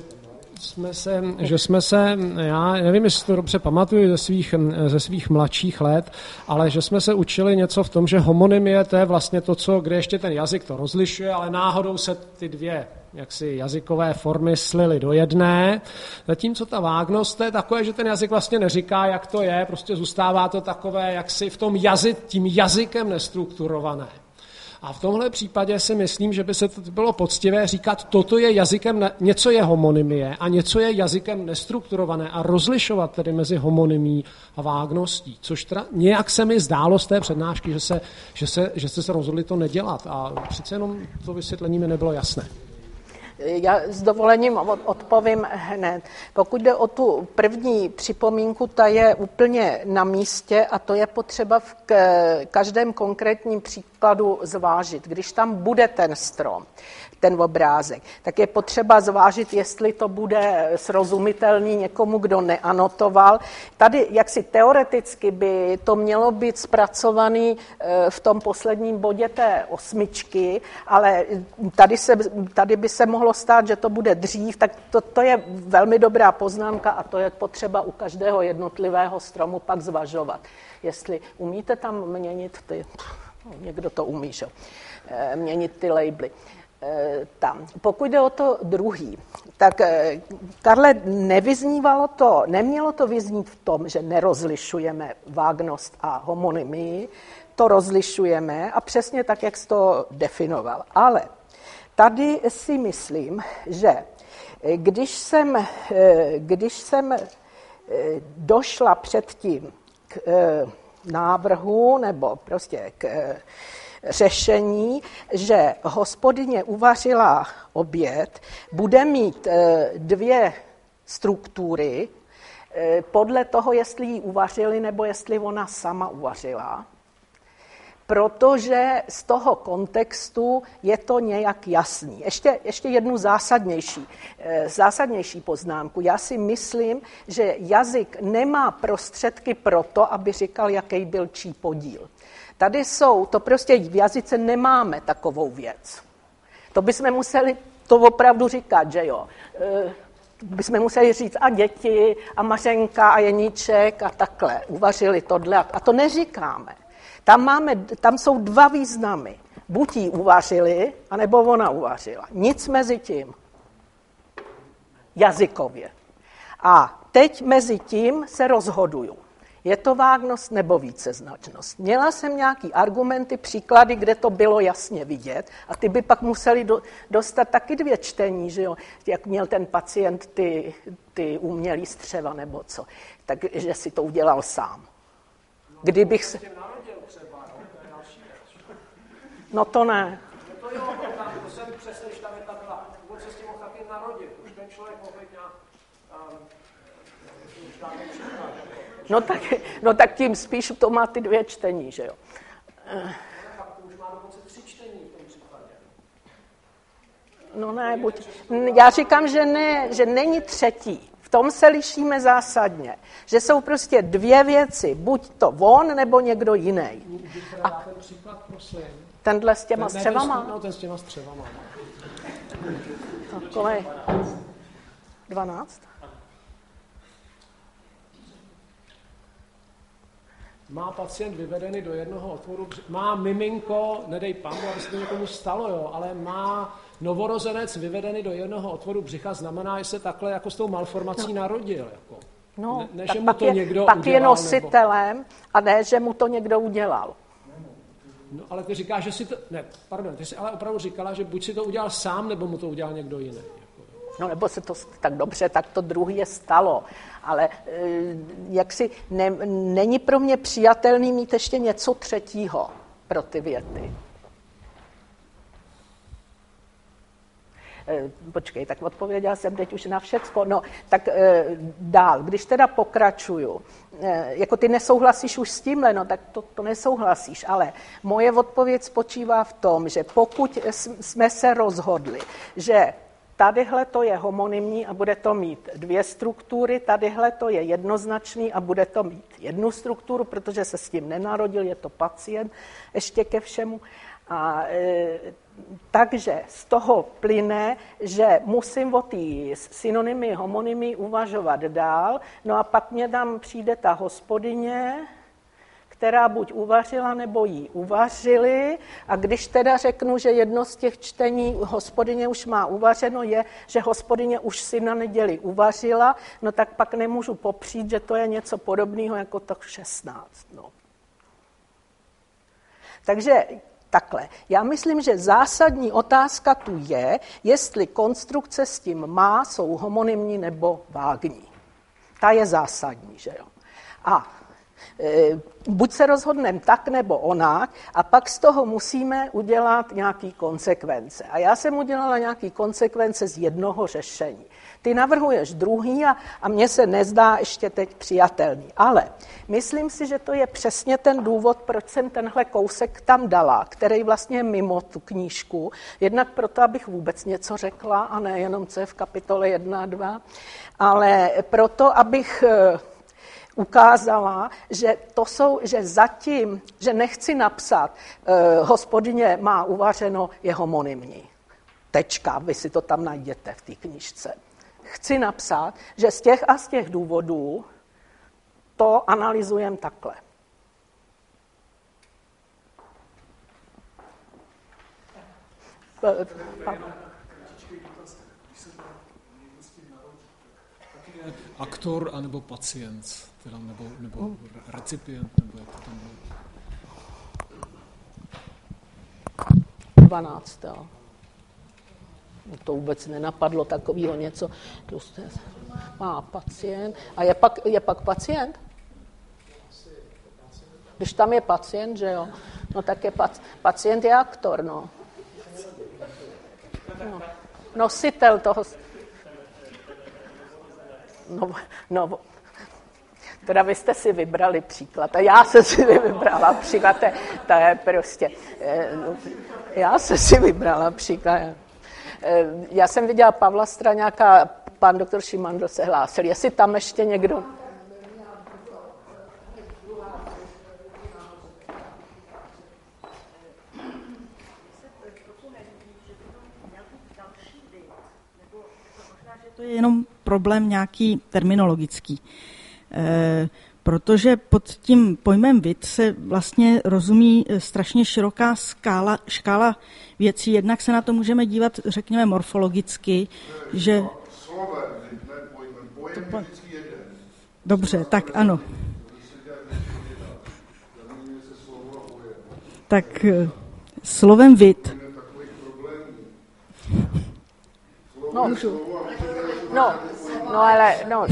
jsme se, já nevím, jestli to dobře pamatuju ze svých mladších let, ale že jsme se učili něco v tom, že homonymie to je vlastně to, kde ještě ten jazyk to rozlišuje, ale náhodou se ty dvě jaksi jazykové formy slily do jedné. Zatímco ta vágnost to je takové, že ten jazyk vlastně neříká, jak to je, prostě zůstává to takové, jaksi v tom tím jazykem nestrukturované. A v tomhle případě si myslím, že by se to bylo poctivé říkat, toto je jazykem, něco je homonymie a něco je jazykem nestrukturované a rozlišovat tedy mezi homonymí a vágností, což teda nějak se mi zdálo z té přednášky, že jste se rozhodli to nedělat a přece jenom to vysvětlení mi nebylo jasné. Já s dovolením odpovím hned. Pokud jde o tu první připomínku, ta je úplně na místě a to je potřeba v každém konkrétním příkladu zvážit. Když tam bude ten strom, ten obrázek, tak je potřeba zvážit, jestli to bude srozumitelný někomu, kdo neanotoval. Tady jaksi teoreticky by to mělo být zpracovaný v tom posledním bodě té 8, ale tady by se mohlo stát, že to bude dřív, tak to je velmi dobrá poznámka a to je potřeba u každého jednotlivého stromu pak zvažovat. Jestli umíte tam měnit někdo to umí, že? Měnit ty labely. Tam. Pokud jde o to druhý, tak Karle, nemělo to vyznít v tom, že nerozlišujeme vágnost a homonymii, to rozlišujeme a přesně tak, jak jsi to definoval. Ale tady si myslím, že když jsem došla předtím k návrhu nebo prostě k řešení, že Hospodyně uvařila oběd, bude mít dvě struktury podle toho, jestli ji uvařili nebo jestli ona sama uvařila, protože z toho kontextu je to nějak jasný. Ještě jednu zásadnější poznámku. Já si myslím, že jazyk nemá prostředky pro to, aby říkal, jaký byl čí podíl. Tady to prostě v jazyce nemáme takovou věc. To bychom museli to opravdu říkat, že jo. Bychom museli říct a děti, a Mařenka, a Jeníček, a takhle. Uvařili tohle, a to neříkáme. Tam jsou dva významy. Buď ji uvařili, anebo ona uvařila. Nic mezi tím. Jazykově. A teď mezi tím se rozhoduju. Je to vágnost nebo víceznačnost? Měla jsem nějaký argumenty, příklady, kde to bylo jasně vidět a ty by pak museli dostat taky 2 čtení, že jo? Jak měl ten pacient ty umělý střeva nebo co. Takže si to udělal sám. Kdybych se... No to ne. To jo, to jsem přesně, že tam je ta byla. Vůbec se s tím mohl taky narodit. Už ten člověk mohl být nějak... No tak tím spíš to má ty 2 čtení, že jo. No ne, já říkám, že ne, že není třetí. V tom se lišíme zásadně. Že jsou prostě dvě věci. Buď to on, nebo někdo jiný. A ten příklad, prosím. Tenhle s těma střevama? No, ten s těma střevama. Takové 12. Má pacient vyvedeny do jednoho otvoru, má miminko, nedej pán, aby se to někomu stalo, jo, ale má novorozenec vyvedený do jednoho otvoru břicha, znamená, že se takhle jako s tou malformací narodil. Jako. No, ne, tak že mu pak, to je, někdo pak udělal, je nositelem nebo... a ne, že mu to někdo udělal. No, ale ty říkáš, že si to... Ne, pardon, ty jsi ale opravdu říkala, že buď si to udělal sám, nebo mu to udělal někdo jiný. Jako. No nebo se to tak dobře, tak to druhý je stalo. Ale jaksi není pro mě přijatelný mít ještě něco třetího pro ty věty. Počkej, tak odpověděla jsem teď už na všecko. No, tak dál, když teda pokračuju, jako ty nesouhlasíš už s tímhle, no tak to nesouhlasíš, ale moje odpověď spočívá v tom, že pokud jsme se rozhodli, že tadyhle to je homonymní a bude to mít dvě struktury, tadyhle to je jednoznačný a bude to mít jednu strukturu, protože se s tím nenarodil, je to pacient ještě ke všemu. A takže z toho plyne, že musím o té synonymy, homonymy uvažovat dál, no a pak mě tam přijde ta hospodyně, která buď uvařila, nebo jí uvařili. A když teda řeknu, že jedno z těch čtení hospodyně už má uvařeno, je, že hospodyně už si na neděli uvařila, no tak pak nemůžu popřít, že to je něco podobného jako to 16. No. Takže takhle. Já myslím, že zásadní otázka tu je, jestli konstrukce s tím jsou homonymní nebo vágní. Ta je zásadní, že jo. A buď se rozhodneme tak nebo onak a pak z toho musíme udělat nějaký konsekvence. A já jsem udělala nějaký konsekvence z jednoho řešení. Ty navrhuješ druhý a mně se nezdá ještě teď přijatelný. Ale myslím si, že to je přesně ten důvod, proč jsem tenhle kousek tam dala, který vlastně je mimo tu knížku. Jednak proto, abych vůbec něco řekla a ne jenom co je v kapitole 1 a 2, ale proto, abych ukázala, že zatím, že nechci napsat, hospodyně má uvařeno, je homonymní. Tečka, vy si to tam najděte v té knížce. Chci napsat, že z těch a z těch důvodů to analyzujeme takhle. Aktor anebo pacient, teda nebo recipient, nebo jak to tam bylo? 12. To vůbec nenapadlo takového něco. Má pacient. A je pak pacient? Když tam je pacient, že jo? No tak je pacient je aktor, no. Nositel toho... No, teda vy jste si vybrali příklad a já jsem si vybrala příklad, to je prostě, já jsem si vybrala příklad. Já jsem viděla Pavla Straňáka, pan doktor Šimandl se hlásil, jestli tam ještě někdo... To je jenom problém nějaký terminologický. Protože pod tím pojmem vid se vlastně rozumí strašně široká škála věcí. Jednak se na to můžeme dívat, řekněme, morfologicky, že... Dobře, tak ano. Tak slovem vid... No, ale... No.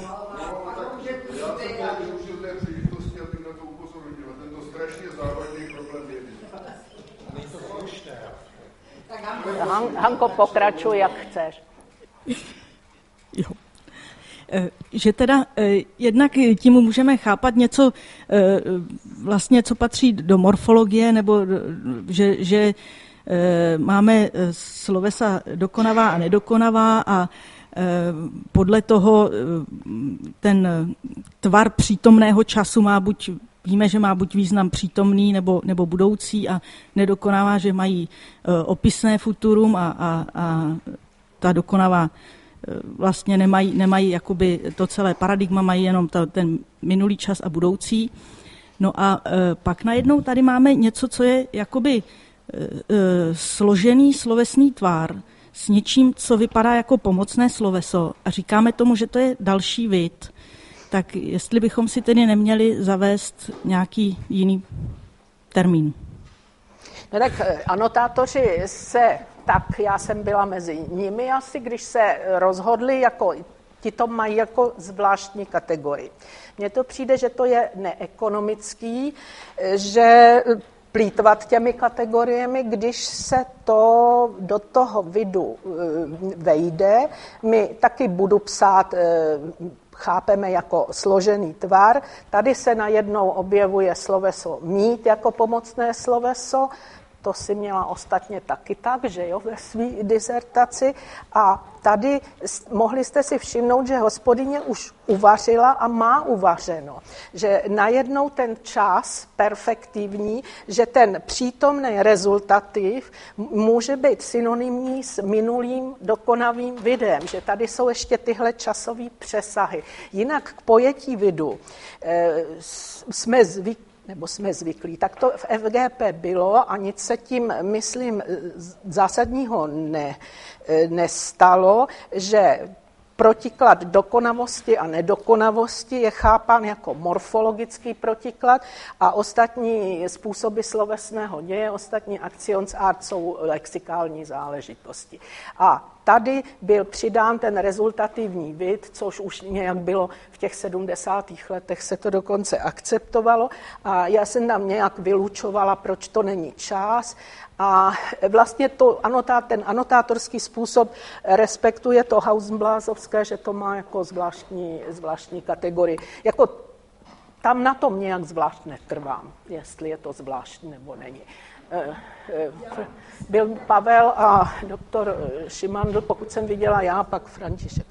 Hanko, pokračuj, jak chceš. Jo. Že teda jednak tím můžeme chápat něco, vlastně, co patří do morfologie, nebo že máme slovesa dokonavá a nedokonavá a podle toho ten tvar přítomného času má víme, že má buď význam přítomný nebo budoucí a nedokonavá, že mají opisné futurum a ta dokonavá vlastně nemají jakoby to celé paradigma, mají jenom ten minulý čas a budoucí. No a pak najednou tady máme něco, co je jakoby složený slovesný tvar s něčím, co vypadá jako pomocné sloveso a říkáme tomu, že to je další vid. Tak jestli bychom si tedy neměli zavést nějaký jiný termín. No tak anotátoři já jsem byla mezi nimi asi, když se rozhodli, ti to mají jako zvláštní kategorii. Mně to přijde, že to je neekonomický, že plýtvat těmi kategoriemi, když se to do toho vidu vejde. My taky budu psát, chápeme jako složený tvar. Tady se najednou objevuje sloveso mít jako pomocné sloveso. To si měla ostatně taky tak, že jo, ve své disertaci. A tady mohli jste si všimnout, že hospodyně už uvařila a má uvařeno. Že najednou ten čas perfektivní, že ten přítomný rezultativ může být synonymní s minulým dokonavým videm. Že tady jsou ještě tyhle časové přesahy. Jinak k pojetí vidu jsme zvyklí. Tak to v FGP bylo a nic se tím, myslím, zásadního nestalo, že protiklad dokonavosti a nedokonavosti je chápán jako morfologický protiklad a ostatní způsoby slovesného děje, ostatní aktionsart jsou lexikální záležitosti. A tady byl přidán ten rezultativní vid, což už nějak bylo v těch 70. letech, se to dokonce akceptovalo a já jsem tam nějak vylučovala, proč to není čas. A vlastně ten anotátorský způsob respektuje to Hausenblázovské, že to má jako zvláštní kategorii. Jako tam na tom nějak zvlášť netrvám, jestli je to zvláštní nebo není. Byl Pavel a doktor Šimandl, pokud jsem viděla já, pak František.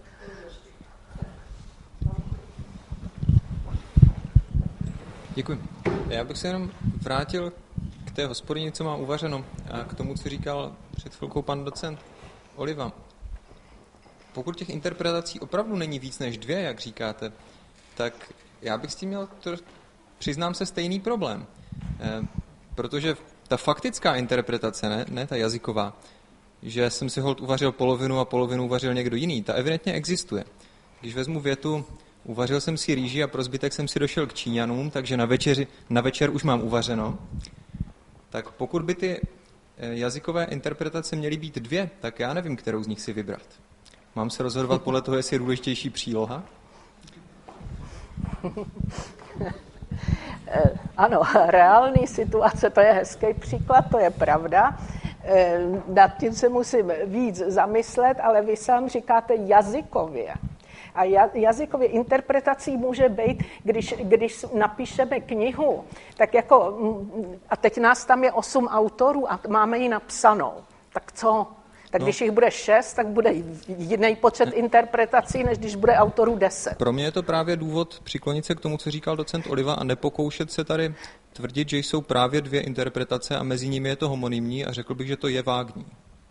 Děkuji. Já bych se jenom vrátil k té hospodyni, co má uvařeno, a k tomu, co říkal před chvilkou pan docent Oliva. Pokud těch interpretací opravdu není víc než 2, jak říkáte, tak já bych s tím měl, přiznám se, stejný problém. Protože ta faktická interpretace, ne ta jazyková, že jsem si holt uvařil polovinu a polovinu uvařil někdo jiný, ta evidentně existuje. Když vezmu větu, uvařil jsem si rýži a pro zbytek jsem si došel k Číňanům, takže na večer už mám uvařeno, tak pokud by ty jazykové interpretace měly být 2, tak já nevím, kterou z nich si vybrat. Mám se rozhodovat podle toho, jestli je důležitější příloha? Ano, reálný situace, to je hezký příklad, to je pravda. Nad tím se musím víc zamyslet, ale vy sám říkáte jazykově. A jazykově interpretací může být, když napíšeme knihu, tak jako, a teď nás tam je 8 autorů a máme ji napsanou. Tak co? Tak když jich bude 6, tak bude jiný počet interpretací, než když bude autorů 10. Pro mě je to právě důvod přiklonit se k tomu, co říkal docent Oliva a nepokoušet se tady tvrdit, že jsou právě 2 interpretace a mezi nimi je to homonymní a řekl bych, že to je vágní.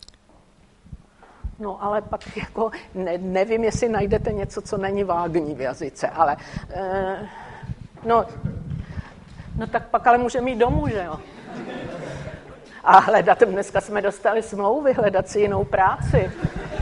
No ale pak jako nevím, jestli najdete něco, co není vágní v jazyce, ale no tak pak ale můžeme jít domů, že jo? A hledat, dneska jsme dostali smlouvy, hledat si jinou práci.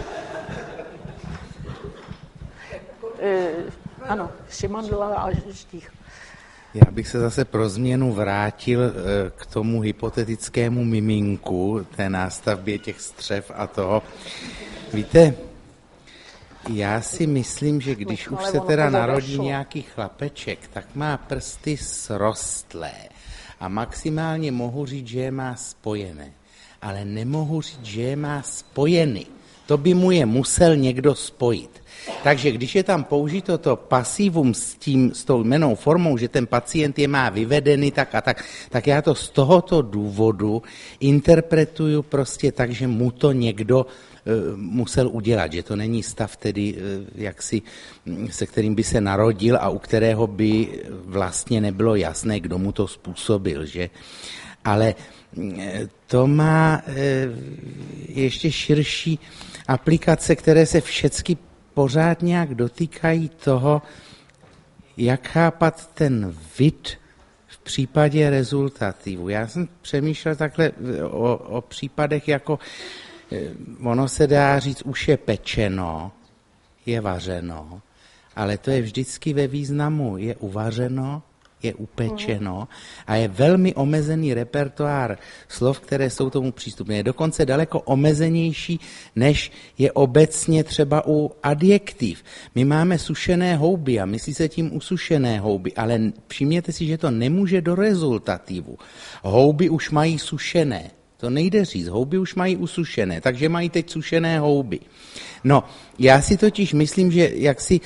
Ano, Šimandla a Štích. Já bych se zase pro změnu vrátil k tomu hypotetickému miminku, té nástavbě těch střev a toho. Víte, já si myslím, že když už se teda narodí nějaký chlapeček, tak má prsty srostlé a maximálně mohu říct, že je má spojené, ale nemohu říct, že je má spojeny. To by mu je musel někdo spojit. Takže když je tam použito to pasivum s tou jmennou formou, že ten pacient je má vyvedený tak já to z tohoto důvodu interpretuju prostě tak, že mu to někdo musel udělat, že to není stav tedy jaksi, se kterým by se narodil a u kterého by vlastně nebylo jasné, kdo mu to způsobil, že? Ale to má ještě širší aplikace, které se všechny pořád nějak dotýkají toho, jak chápat ten vid v případě rezultativu. Já jsem přemýšlel takhle o případech, jako ono se dá říct, už je pečeno, je vařeno, ale to je vždycky ve významu, je uvařeno, je upečeno a je velmi omezený repertoár slov, které jsou tomu přístupné. Je dokonce daleko omezenější, než je obecně třeba u adjektiv. My máme sušené houby a myslí se tím usušené houby, ale všimněte si, že to nemůže do rezultativu. Houby už mají sušené. To nejde říct, houby už mají usušené, takže mají teď sušené houby. No, já si totiž myslím, že jaksi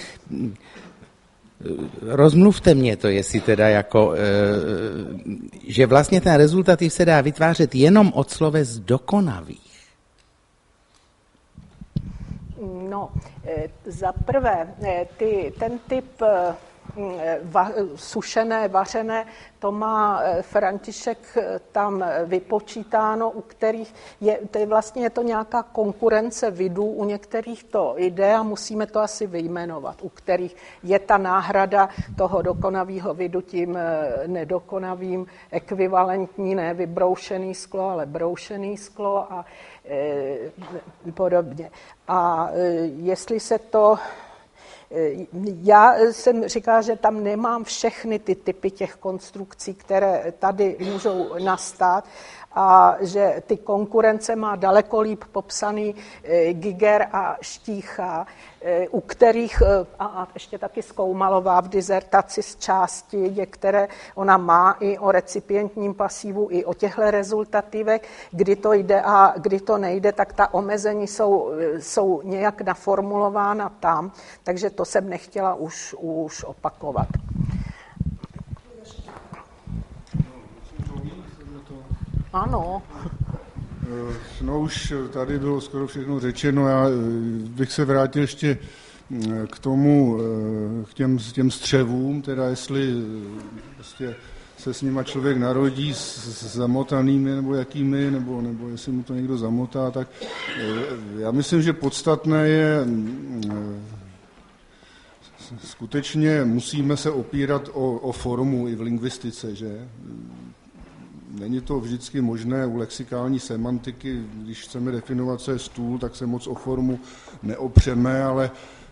rozmluvte mě to, jestli teda jako, že vlastně ten rezultativ se dá vytvářet jenom od sloves dokonavých. No, za prvé, ten typ sušené, vařené, to má František tam vypočítáno, u kterých je to nějaká konkurence vidů, u některých to jde a musíme to asi vyjmenovat, u kterých je ta náhrada toho dokonavého vidu tím nedokonavým, ekvivalentní, ne vybroušený sklo, ale broušený sklo a podobně. A jestli se to já jsem říkala, že tam nemám všechny ty typy těch konstrukcí, které tady můžou nastat a že ty konkurence má daleko líp popsaný Giger a Štícha, u kterých, a ještě taky Zkoumalová v dizertaci z části, některé ona má i o recipientním pasivu, i o těchto rezultativech, kdy to jde a kdy to nejde, tak ta omezení jsou nějak naformulována tam, takže to jsem nechtěla už opakovat. Ano. No už tady bylo skoro všechno řečeno, já bych se vrátil ještě k tomu, k těm střevům, teda jestli prostě se s nima člověk narodí s zamotanými nebo jakými, nebo jestli mu to někdo zamotá, tak já myslím, že podstatné je, skutečně musíme se opírat o formu i v lingvistice, že? Není to vždycky možné u lexikální semantiky, když chceme definovat, co je stůl, tak se moc o formu neopřeme, ale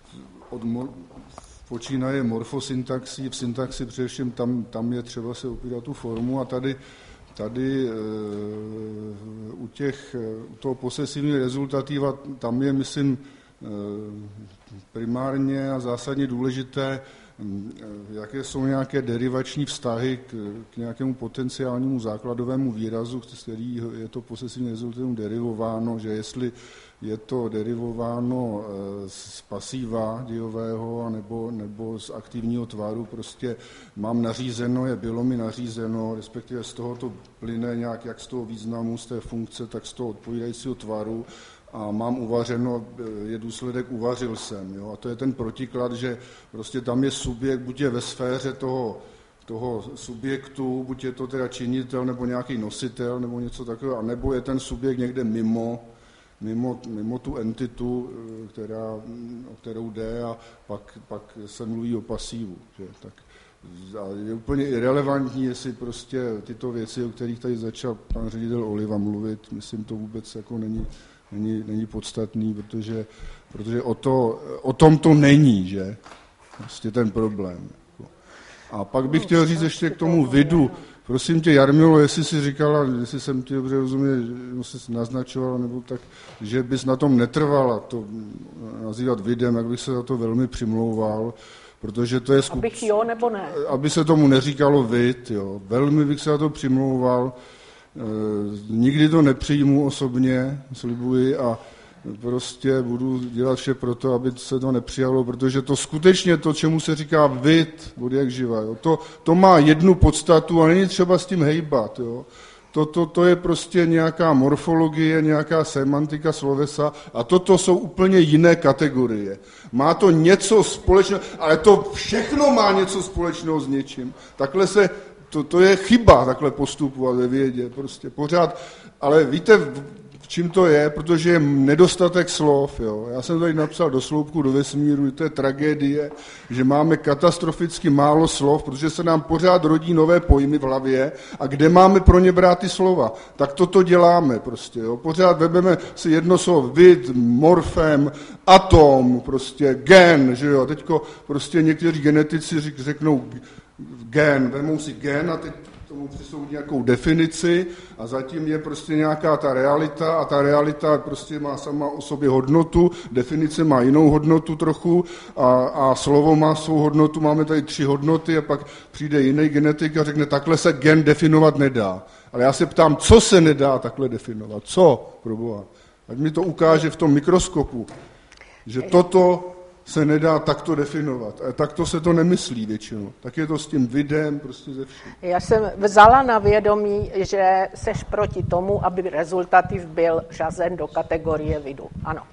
počínaje morfosyntaxí, v syntaxi především tam je třeba se opírat tu formu a tady u toho posesivního rezultativa, tam je, myslím, primárně a zásadně důležité, jaké jsou nějaké derivační vztahy k nějakému potenciálnímu základovému výrazu, z který je to posesivní rezultativum derivováno, že jestli je to derivováno z pasiva dějového nebo z aktivního tvaru, prostě mám nařízeno, bylo mi nařízeno, respektive z toho to plyne nějak jak z toho významu, z té funkce, tak z toho odpovídajícího tvaru, a mám uvařeno, je důsledek uvařil jsem. Jo? A to je ten protiklad, že prostě tam je subjekt, buď je ve sféře toho subjektu, buď je to teda činitel nebo nějaký nositel nebo něco takového, a nebo je ten subjekt někde mimo tu entitu, o kterou jde, a pak se mluví o pasívu. Že? Tak je úplně irelevantní, jestli prostě tyto věci, o kterých tady začal pan ředitel Oliva mluvit, myslím, to vůbec jako není podstatný, protože o tom to není, že? Prostě ten problém. A pak bych chtěl říct ještě k tomu vidu. Prosím tě, Jarmilo, jestli jsi říkala, jestli jsem ti dobře rozuměl, jsi naznačovala, nebo tak, že bys na tom netrvala to nazývat videm, jak bych se za to velmi přimlouval, protože to je Abych jo, nebo ne? Aby se tomu neříkalo vid, jo. Velmi bych se za to přimlouval. Nikdy to nepřijmu osobně, slibuji, a prostě budu dělat vše pro to, aby se to nepřijalo, protože to skutečně to, čemu se říká vid, od jak živa, jo. To má jednu podstatu a není třeba s tím hejbat. Jo. To je prostě nějaká morfologie, nějaká semantika slovesa a toto jsou úplně jiné kategorie. Má to něco společného, ale to všechno má něco společného s něčím. Takhle to je chyba, takhle postupovat ve vědě, prostě pořád. Ale víte, v čím to je? Protože je nedostatek slov. Jo. Já jsem tady napsal do sloupku, do vesmíru, to je tragédie, že máme katastroficky málo slov, protože se nám pořád rodí nové pojmy v hlavě a kde máme pro ně brát ty slova? Tak toto děláme prostě. Jo. Pořád vebeme si jedno slovo, vid, morfem, atom, prostě gen, že jo. Teďko prostě někteří genetici řeknou gen, vemou si gen a teď tomu přisoudí nějakou definici a zatím je prostě nějaká ta realita a ta realita prostě má sama o sobě hodnotu, definice má jinou hodnotu trochu a slovo má svou hodnotu, máme tady 3 hodnoty a pak přijde jiný genetik a řekne, takhle se gen definovat nedá. Ale já se ptám, co se nedá takhle definovat? Co, proboha? Ať mi to ukáže v tom mikroskopu, že toto se nedá takto definovat. A takto se to nemyslí většinou. Tak je to s tím videm, prostě ze vším. Já jsem vzala na vědomí, že seš proti tomu, aby rezultativ byl řazen do kategorie vidu. Ano.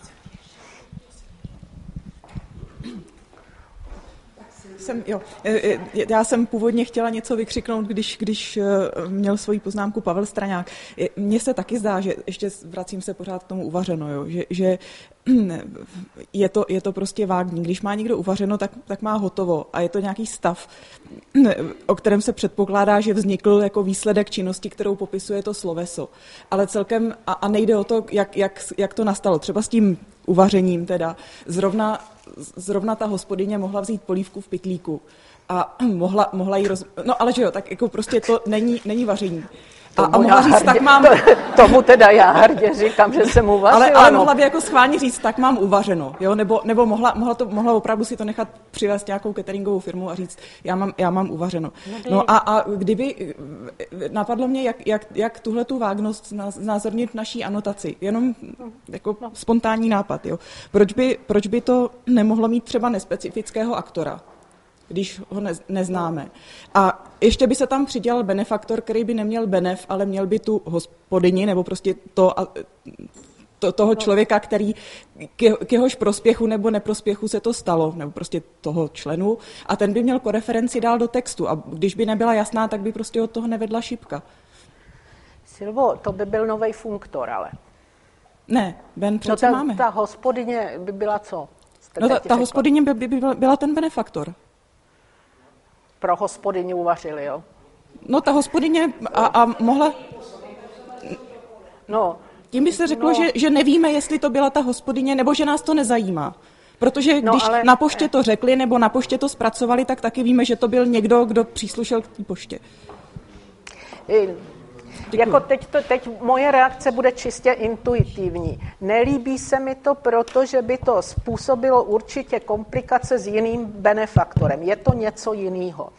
Já jsem původně chtěla něco vykřiknout, když měl svoji poznámku Pavel Straňák. Mně se taky zdá, že ještě vracím se pořád k tomu uvařeno, jo, že je to prostě vágní. Když má někdo uvařeno, tak má hotovo a je to nějaký stav, o kterém se předpokládá, že vznikl jako výsledek činnosti, kterou popisuje to sloveso. Ale celkem, a nejde o to, jak to nastalo. Třeba s tím uvařením teda. Zrovna ta hospodyně mohla vzít polívku v pytlíku a mohla jí no ale že jo, tak jako prostě to není vaření. A mohla říct, tak mám... Tomu teda já hrdě říkám, že jsem uvařila. Ale mohla by jako schválně říct, tak mám uvařeno. Jo? Nebo mohla opravdu si to nechat přivést nějakou cateringovou firmu a říct, já mám uvařeno. No a kdyby napadlo mě, jak tuhletu vágnost znázornit naší anotaci. Jenom jako spontánní nápad. Jo? Proč by to nemohlo mít třeba nespecifického aktora, když ho neznáme. A ještě by se tam přidělal benefaktor, který by neměl benef, ale měl by tu hospodyni, nebo prostě toho člověka, který k jehož prospěchu nebo neprospěchu se to stalo, nebo prostě toho členu, a ten by měl koreferenci dál do textu. A když by nebyla jasná, tak by prostě od toho nevedla šipka. Silvo, to by byl novej funktor, ale. Ne, Ben přece máme. Ta hospodyně by byla co? Ta hospodyně by byla ten benefaktor. Pro hospodyni uvařili, jo? No ta hospodyně a mohla... No. Tím by se řeklo, že nevíme, jestli to byla ta hospodyně, nebo že nás to nezajímá. Protože když na poště to řekli, nebo na poště to zpracovali, tak taky víme, že to byl někdo, kdo příslušel k té poště. Jako teď moje reakce bude čistě intuitivní. Nelíbí se mi to, protože by to způsobilo určitě komplikace s jiným benefaktorem. Je to něco jiného.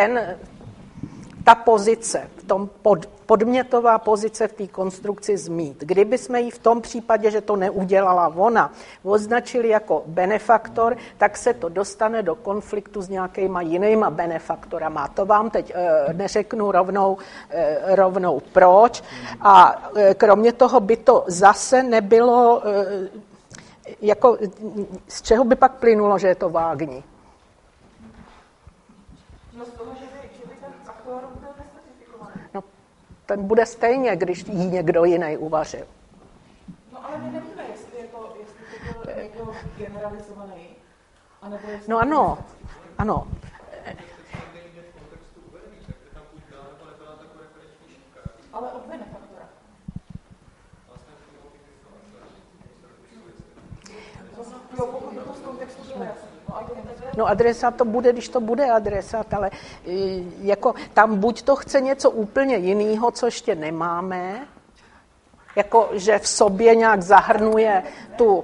Ta pozice, v tom podmětová pozice v té konstrukci zmít. Kdyby jsme ji v tom případě, že to neudělala ona, označili jako benefaktor, tak se to dostane do konfliktu s nějakýma jinýma benefaktorama. To vám teď neřeknu rovnou proč. A kromě toho by to zase nebylo, jako, z čeho by pak plynulo, že je to vágní? No, ten bude stejně, když jí někdo jiný uvařil. No ale my nevíme, jestli to byl někdo generalizovaný. No ano. Ale od benefaktora. No adresát to bude, když to bude adresát, ale jako tam buď to chce něco úplně jiného, co ještě nemáme, jako že v sobě nějak zahrnuje tu...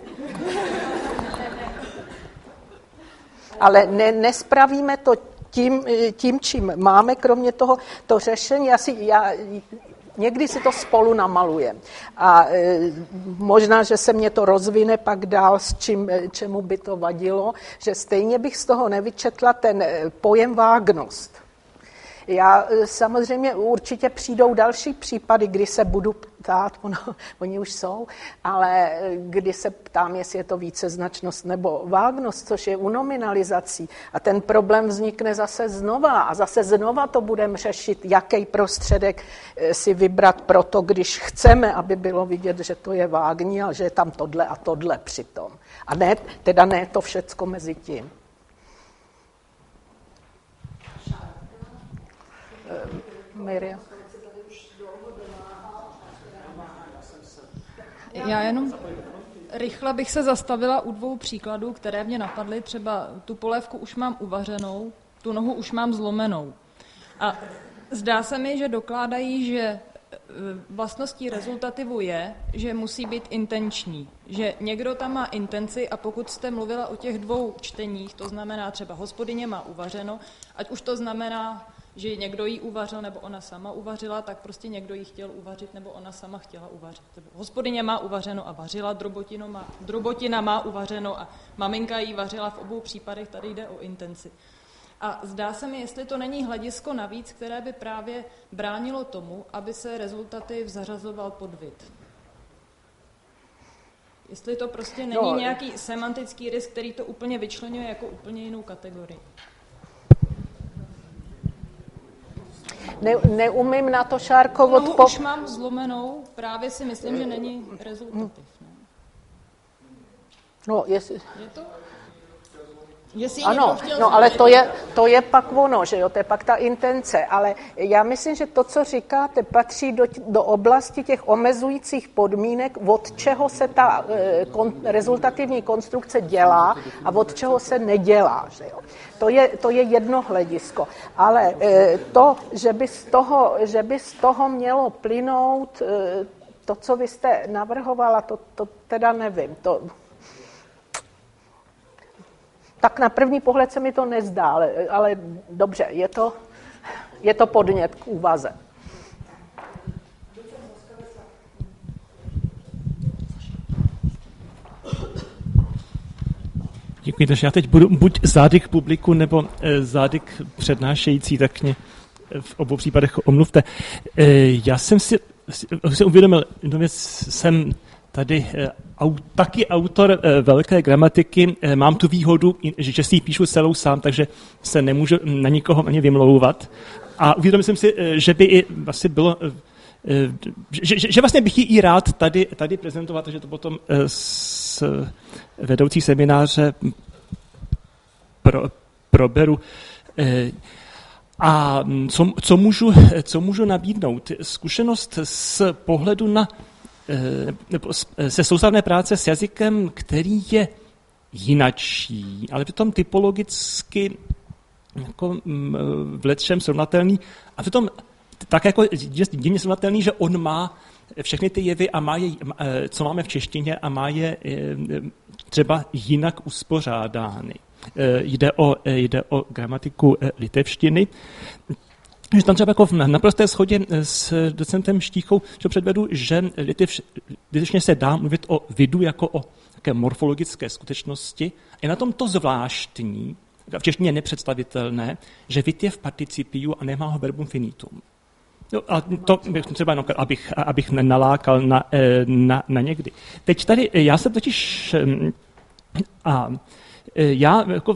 Ale nespravíme to tím, čím máme, kromě toho to řešení. někdy si to spolu namalujeme. A možná, že se mě to rozvine pak dál, čemu by to vadilo, že stejně bych z toho nevyčetla ten pojem vágnost. Já samozřejmě určitě přijdou další případy, kdy se budu ptát, oni už jsou, ale kdy se ptám, jestli je to víceznačnost nebo vágnost, což je u nominalizací. A ten problém vznikne zase znova a zase znova to budeme řešit, jaký prostředek si vybrat pro to, když chceme, aby bylo vidět, že to je vágní a že je tam tohle a tohle přitom. A ne to všecko mezi tím. Miriam. Já jenom rychle bych se zastavila u 2 příkladů, které mě napadly. Třeba tu polévku už mám uvařenou, tu nohu už mám zlomenou. A zdá se mi, že dokládají, že vlastností rezultativu je, že musí být intenční. Že někdo tam má intenci a pokud jste mluvila o těch 2 čteních, to znamená třeba hospodyně má uvařeno, ať už to znamená, že někdo jí uvařil, nebo ona sama uvařila, tak prostě někdo jí chtěl uvařit, nebo ona sama chtěla uvařit. Hospodyně má uvařeno a vařila, drobotina má uvařeno a maminka jí vařila, v obou případech tady jde o intenci. A zdá se mi, jestli to není hledisko navíc, které by právě bránilo tomu, aby se rezultativ zařazoval pod vid. Jestli to prostě není nějaký semantický risk, který to úplně vyčleňuje jako úplně jinou kategorii. Neumím na to, Šárko, už mám zlomenou, právě si myslím, že není rezultativ. Ne? No, jestli... Je to? Ano, no, ale to je pak ono, že jo, to je pak ta intence, ale já myslím, že to, co říkáte, patří do oblasti těch omezujících podmínek, od čeho se ta rezultativní konstrukce dělá a od čeho se nedělá, že jo. To je jedno hledisko, ale to, že by z toho mělo plynout to, co vy jste navrhovala, to teda nevím, tak na první pohled se mi to nezdá, ale dobře, je to podnět k úvaze. Děkuji, takže já teď budu buď zády k publiku, nebo zády k přednášející, tak mě v obou případech omluvte. Já jsem si uvědomil, jsem tady taky autor velké gramatiky, mám tu výhodu, že si ji píšu celou sám, takže se nemůžu na nikoho ani vymlouvat. A uvědomil jsem si, že by i vlastně bylo, že vlastně bych ji i rád tady prezentovat, takže to potom s vedoucí semináře proberu. A co můžu nabídnout? Zkušenost z pohledu na se soustavné práce s jazykem, který je jinačí, ale přitom typologicky jako v lecčem srovnatelný a přitom tak jako divně srovnatelný, že on má všechny ty jevy a má je, co máme v češtině a má je třeba jinak uspořádány. Jde o gramatiku litevštiny. Že tam třeba jako v naprosté shodě s docentem Štíchou, že předvedu, že litevštině se dá mluvit o vidu jako o také morfologické skutečnosti. Je na tom to zvláštní, v češtině nepředstavitelné, že vid je v participiu a nemá ho verbum finitum. Jo, a to třeba jenom, abych nalákal na někdy. Teď tady, já jsem totiž já jako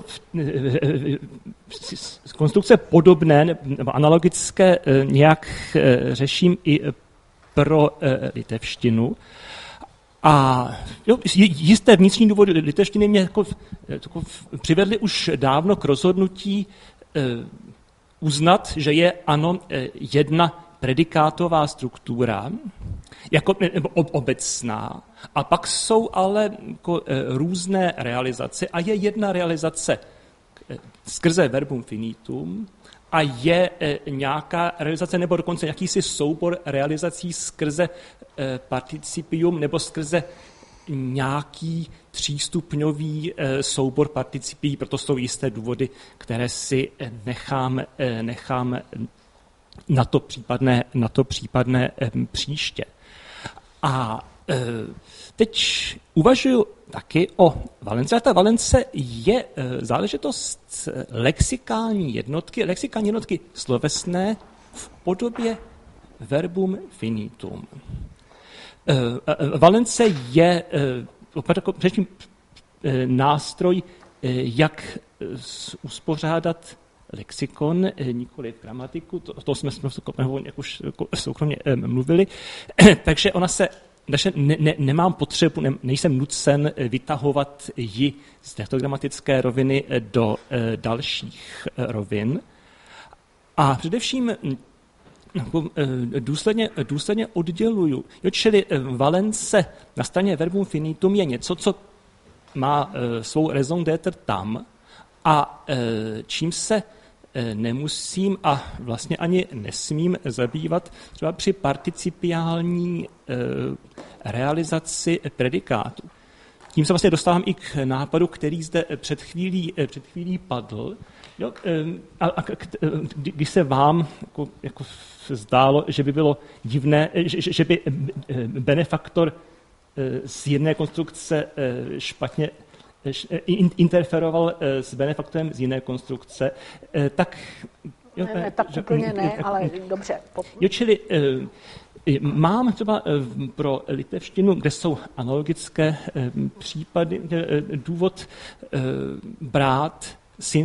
konstrukce podobné nebo analogické nějak řeším i pro litevštinu. A jo, jisté vnitřní důvody litevštiny mě jako přivedly už dávno k rozhodnutí uznat, že je ano jedna predikátová struktura, jako obecná, a pak jsou ale jako různé realizace a je jedna realizace skrze verbum finitum a je nějaká realizace nebo dokonce jakýsi soubor realizací skrze participium nebo skrze nějaký třístupňový soubor participií, proto jsou jisté důvody, které si nechám na to případné příště. A teď uvažuji taky o valence. A ta valence je záležitost lexikální jednotky slovesné v podobě verbum finitum. Valence je především nástroj, jak uspořádat lexikon, nikoli gramatiku, to jsme jak už soukromně mluvili, takže nemám potřebu, nejsem nucen vytahovat ji z této gramatické roviny do dalších rovin. A především důsledně odděluju. Čili valence na straně verbum finitum je něco, co má svou raison d'être tam a čím se nemusím a vlastně ani nesmím zabývat třeba při participiální realizaci predikátu. Tím se vlastně dostávám i k nápadu, který zde před chvílí padl. Jo, když se vám jako zdálo, že by bylo divné, že by benefaktor z jedné konstrukce špatně interferoval s benefaktorem z jiné konstrukce, tak... Jo, ne, tak úplně ne, ale dobře. Jo, čili mám třeba pro litevštinu, kde jsou analogické případy, důvod brát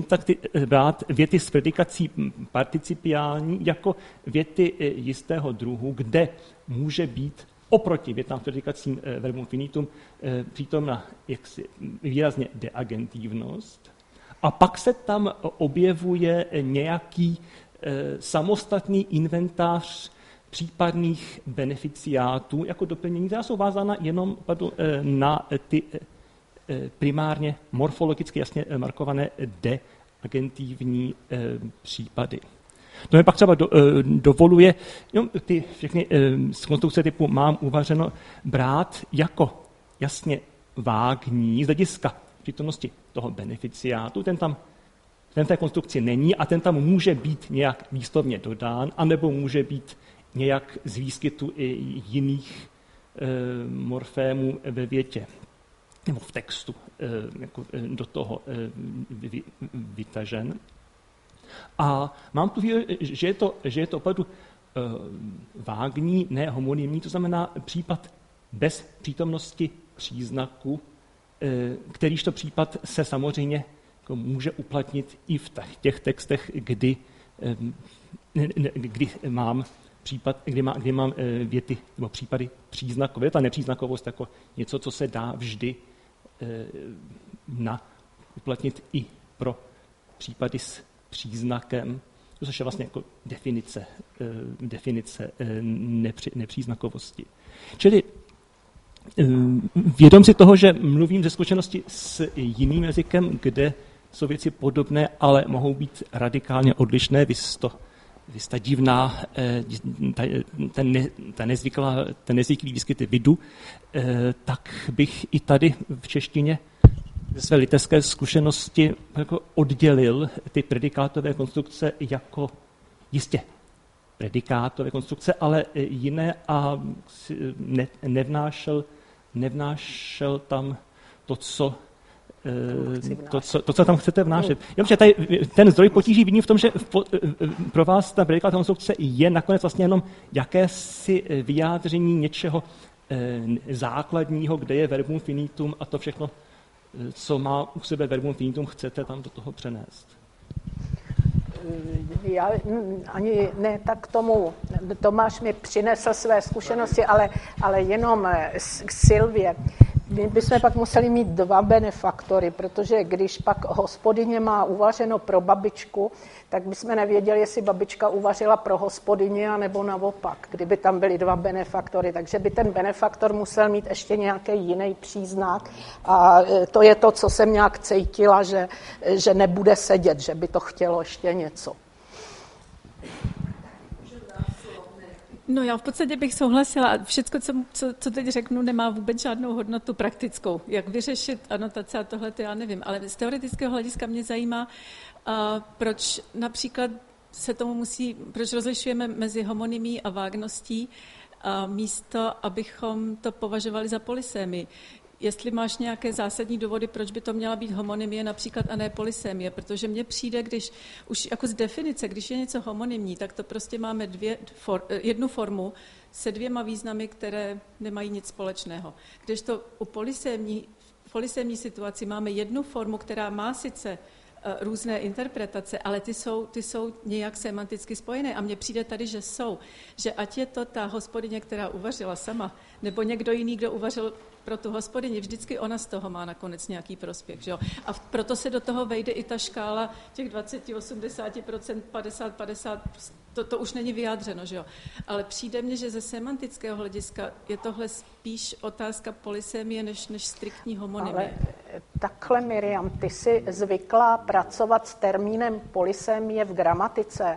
věty s predikací participiální jako věty jistého druhu, kde může být oproti větám s predikacím verbum finitum přítomna jaksi výrazně deagentivnost. A pak se tam objevuje nějaký samostatný inventář případných beneficiátů jako doplnění, která jsou vázána jenom na ty primárně morfologicky jasně markované deagentivní případy. To mi pak třeba dovoluje ty všechny z konstrukce typu mám uvařeno brát jako jasně vágní z hlediska přítomnosti toho beneficiátu. Ten v té konstrukci není a ten tam může být nějak výslovně dodán, anebo může být nějak z výskytu i jiných morfémů ve větě nebo v textu jako do toho vytažen. A mám tu víru, že je to opravdu vágní, ne homonymní, to znamená případ bez přítomnosti příznaku, kterýž to případ se samozřejmě jako může uplatnit i v těch textech, kdy mám věty nebo případy příznakové. Ta nepříznakovost jako něco, co se dá vždy uplatnit i pro případy s příznakem, což je vlastně jako definice nepříznakovosti. Čili vědom si toho, že mluvím ze zkušenosti s jiným jazykem, kde jsou věci podobné, ale mohou být radikálně odlišné, ta divná, ten nezvyklý výskyt vidu, tak bych i tady v češtině ze své litevské zkušenosti jako oddělil ty predikátové konstrukce jako jistě predikátové konstrukce, ale jiné a nevnášel tam to, co tam chcete vnášet. Ten zdroj potíží vidím v tom, že pro vás ta predikátová konstrukce je nakonec vlastně jenom jakési vyjádření něčeho základního, kde je verbum finitum a to všechno, co má u sebe verbum finitum, chcete tam do toho přenést. Já ani ne tak tomu, Tomáš mi přinesl své zkušenosti, ale jenom k Silvě. My bychom pak museli mít 2 benefaktory, protože když pak hospodyně má uvařeno pro babičku, tak bychom nevěděli, jestli babička uvařila pro hospodyni, anebo naopak, kdyby tam byly 2 benefaktory. Takže by ten benefaktor musel mít ještě nějaký jiný příznak. A to je to, co jsem nějak cítila, že nebude sedět, že by to chtělo ještě něco. No já v podstatě bych souhlasila. Všechno, co teď řeknu, nemá vůbec žádnou hodnotu praktickou. Jak vyřešit anotace a tohle, to já nevím. Ale z teoretického hlediska mě zajímá, proč například se tomu musí, proč rozlišujeme mezi homonymí a vágností, a místo, abychom to považovali za polysémii. Jestli máš nějaké zásadní důvody, proč by to měla být homonymie například a ne polysémie, protože mně přijde, když už jako z definice, když je něco homonymní, tak to prostě máme jednu formu se dvěma významy, které nemají nic společného. Kdežto u polysémní situaci máme jednu formu, která má sice různé interpretace, ale ty jsou nějak semanticky spojené a mně přijde tady, že jsou. Že ať je to ta hospodyně, která uvařila sama, nebo někdo jiný, kdo uvařil pro tu hospodyni, vždycky ona z toho má nakonec nějaký prospěch. Že jo? A proto se do toho vejde i ta škála těch 20, 80%, 50, 50%, to už není vyjádřeno, že jo. Ale přijde mně, že ze semantického hlediska je tohle spíš otázka polysémie než striktní homonymie. Ale takhle, Miriam, ty jsi zvyklá pracovat s termínem polysémie v gramatice?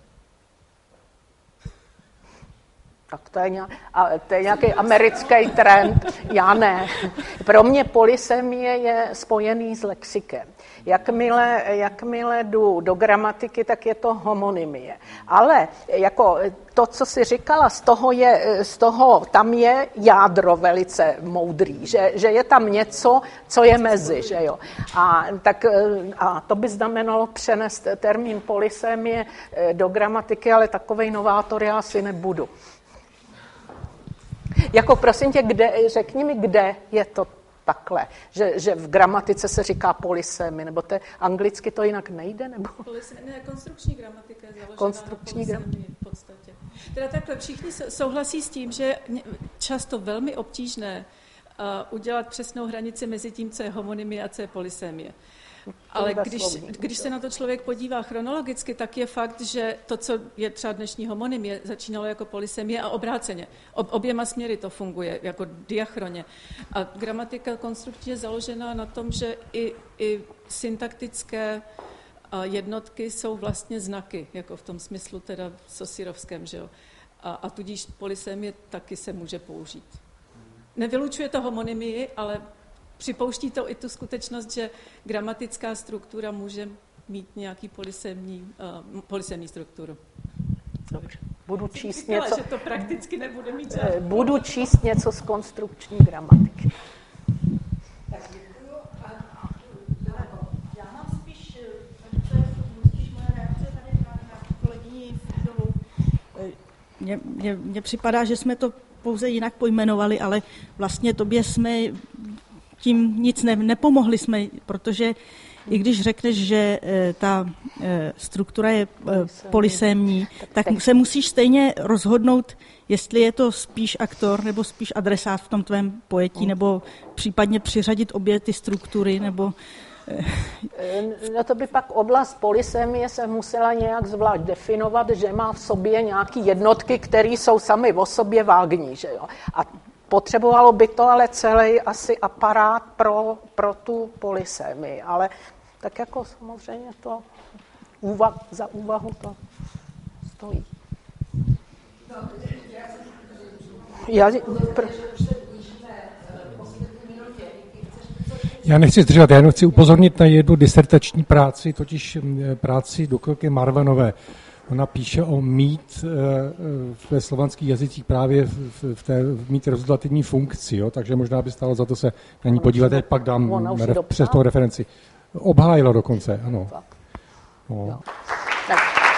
Tak to je nějaký americký trend. Já ne. Pro mě polysémie je spojený s lexikem. Jakmile jdu do gramatiky, tak je to homonymie. Ale jako to, co jsi říkala, tam je jádro velice moudrý, že je tam něco, co je mezi, že jo. A to by znamenalo přenést termín polysémie do gramatiky, ale takovej novátor já asi nebudu. Jako prosím tě, řekni mi, kde je to takhle, že v gramatice se říká polysémie, nebo anglicky to jinak nejde? Nebo? Ne, konstrukční gramatika je založená na polysémii v podstatě. Teda takhle, všichni souhlasí s tím, že často velmi obtížné udělat přesnou hranici mezi tím, co je homonymie a co je polysémie. Ale když se na to člověk podívá chronologicky, tak je fakt, že to, co je třeba dnešní homonymie, začínalo jako polysémie a obráceně. Oběma směry to funguje, jako diachroně. A gramatika konstrukčně je založená na tom, že i syntaktické jednotky jsou vlastně znaky, jako v tom smyslu teda sosirovském, že jo. A tudíž polysémie taky se může použít. Nevylučuje to homonymii, ale připouští to i tu skutečnost, že gramatická struktura může mít nějaký polysémní strukturu. Dobře. Budu číst něco. Že to prakticky nebude mít budu číst něco z konstrukční gramatiky. Tak děkuju. Já mám spíš moje reakce tady na kolegyni Fridovou. Mně připadá, že jsme to pouze jinak pojmenovali, ale vlastně tobě jsme tím nic nepomohli jsme, protože i když řekneš, že ta struktura je polysémní, tak se musíš stejně rozhodnout, jestli je to spíš aktor nebo spíš adresát v tom tvém pojetí, nebo případně přiřadit obě ty struktury, nebo... No to by pak oblast polysémie se musela nějak zvlášť definovat, že má v sobě nějaké jednotky, které jsou samy o sobě vágní, že jo. A potřebovalo by to ale celý asi aparát pro tu polysémii, ale tak jako samozřejmě to za úvahu to stojí. Já nechci zdržovat, já jenom chci upozornit na jednu disertační práci, totiž práci doktorky Marvanové. Ona píše o mít ve slovanských jazycích právě v mít rezultativní funkci, jo? Takže možná by stálo za to se na ní podívat, teď pak dám přes toho referenci. Obhájila dokonce, ano. No. Tak.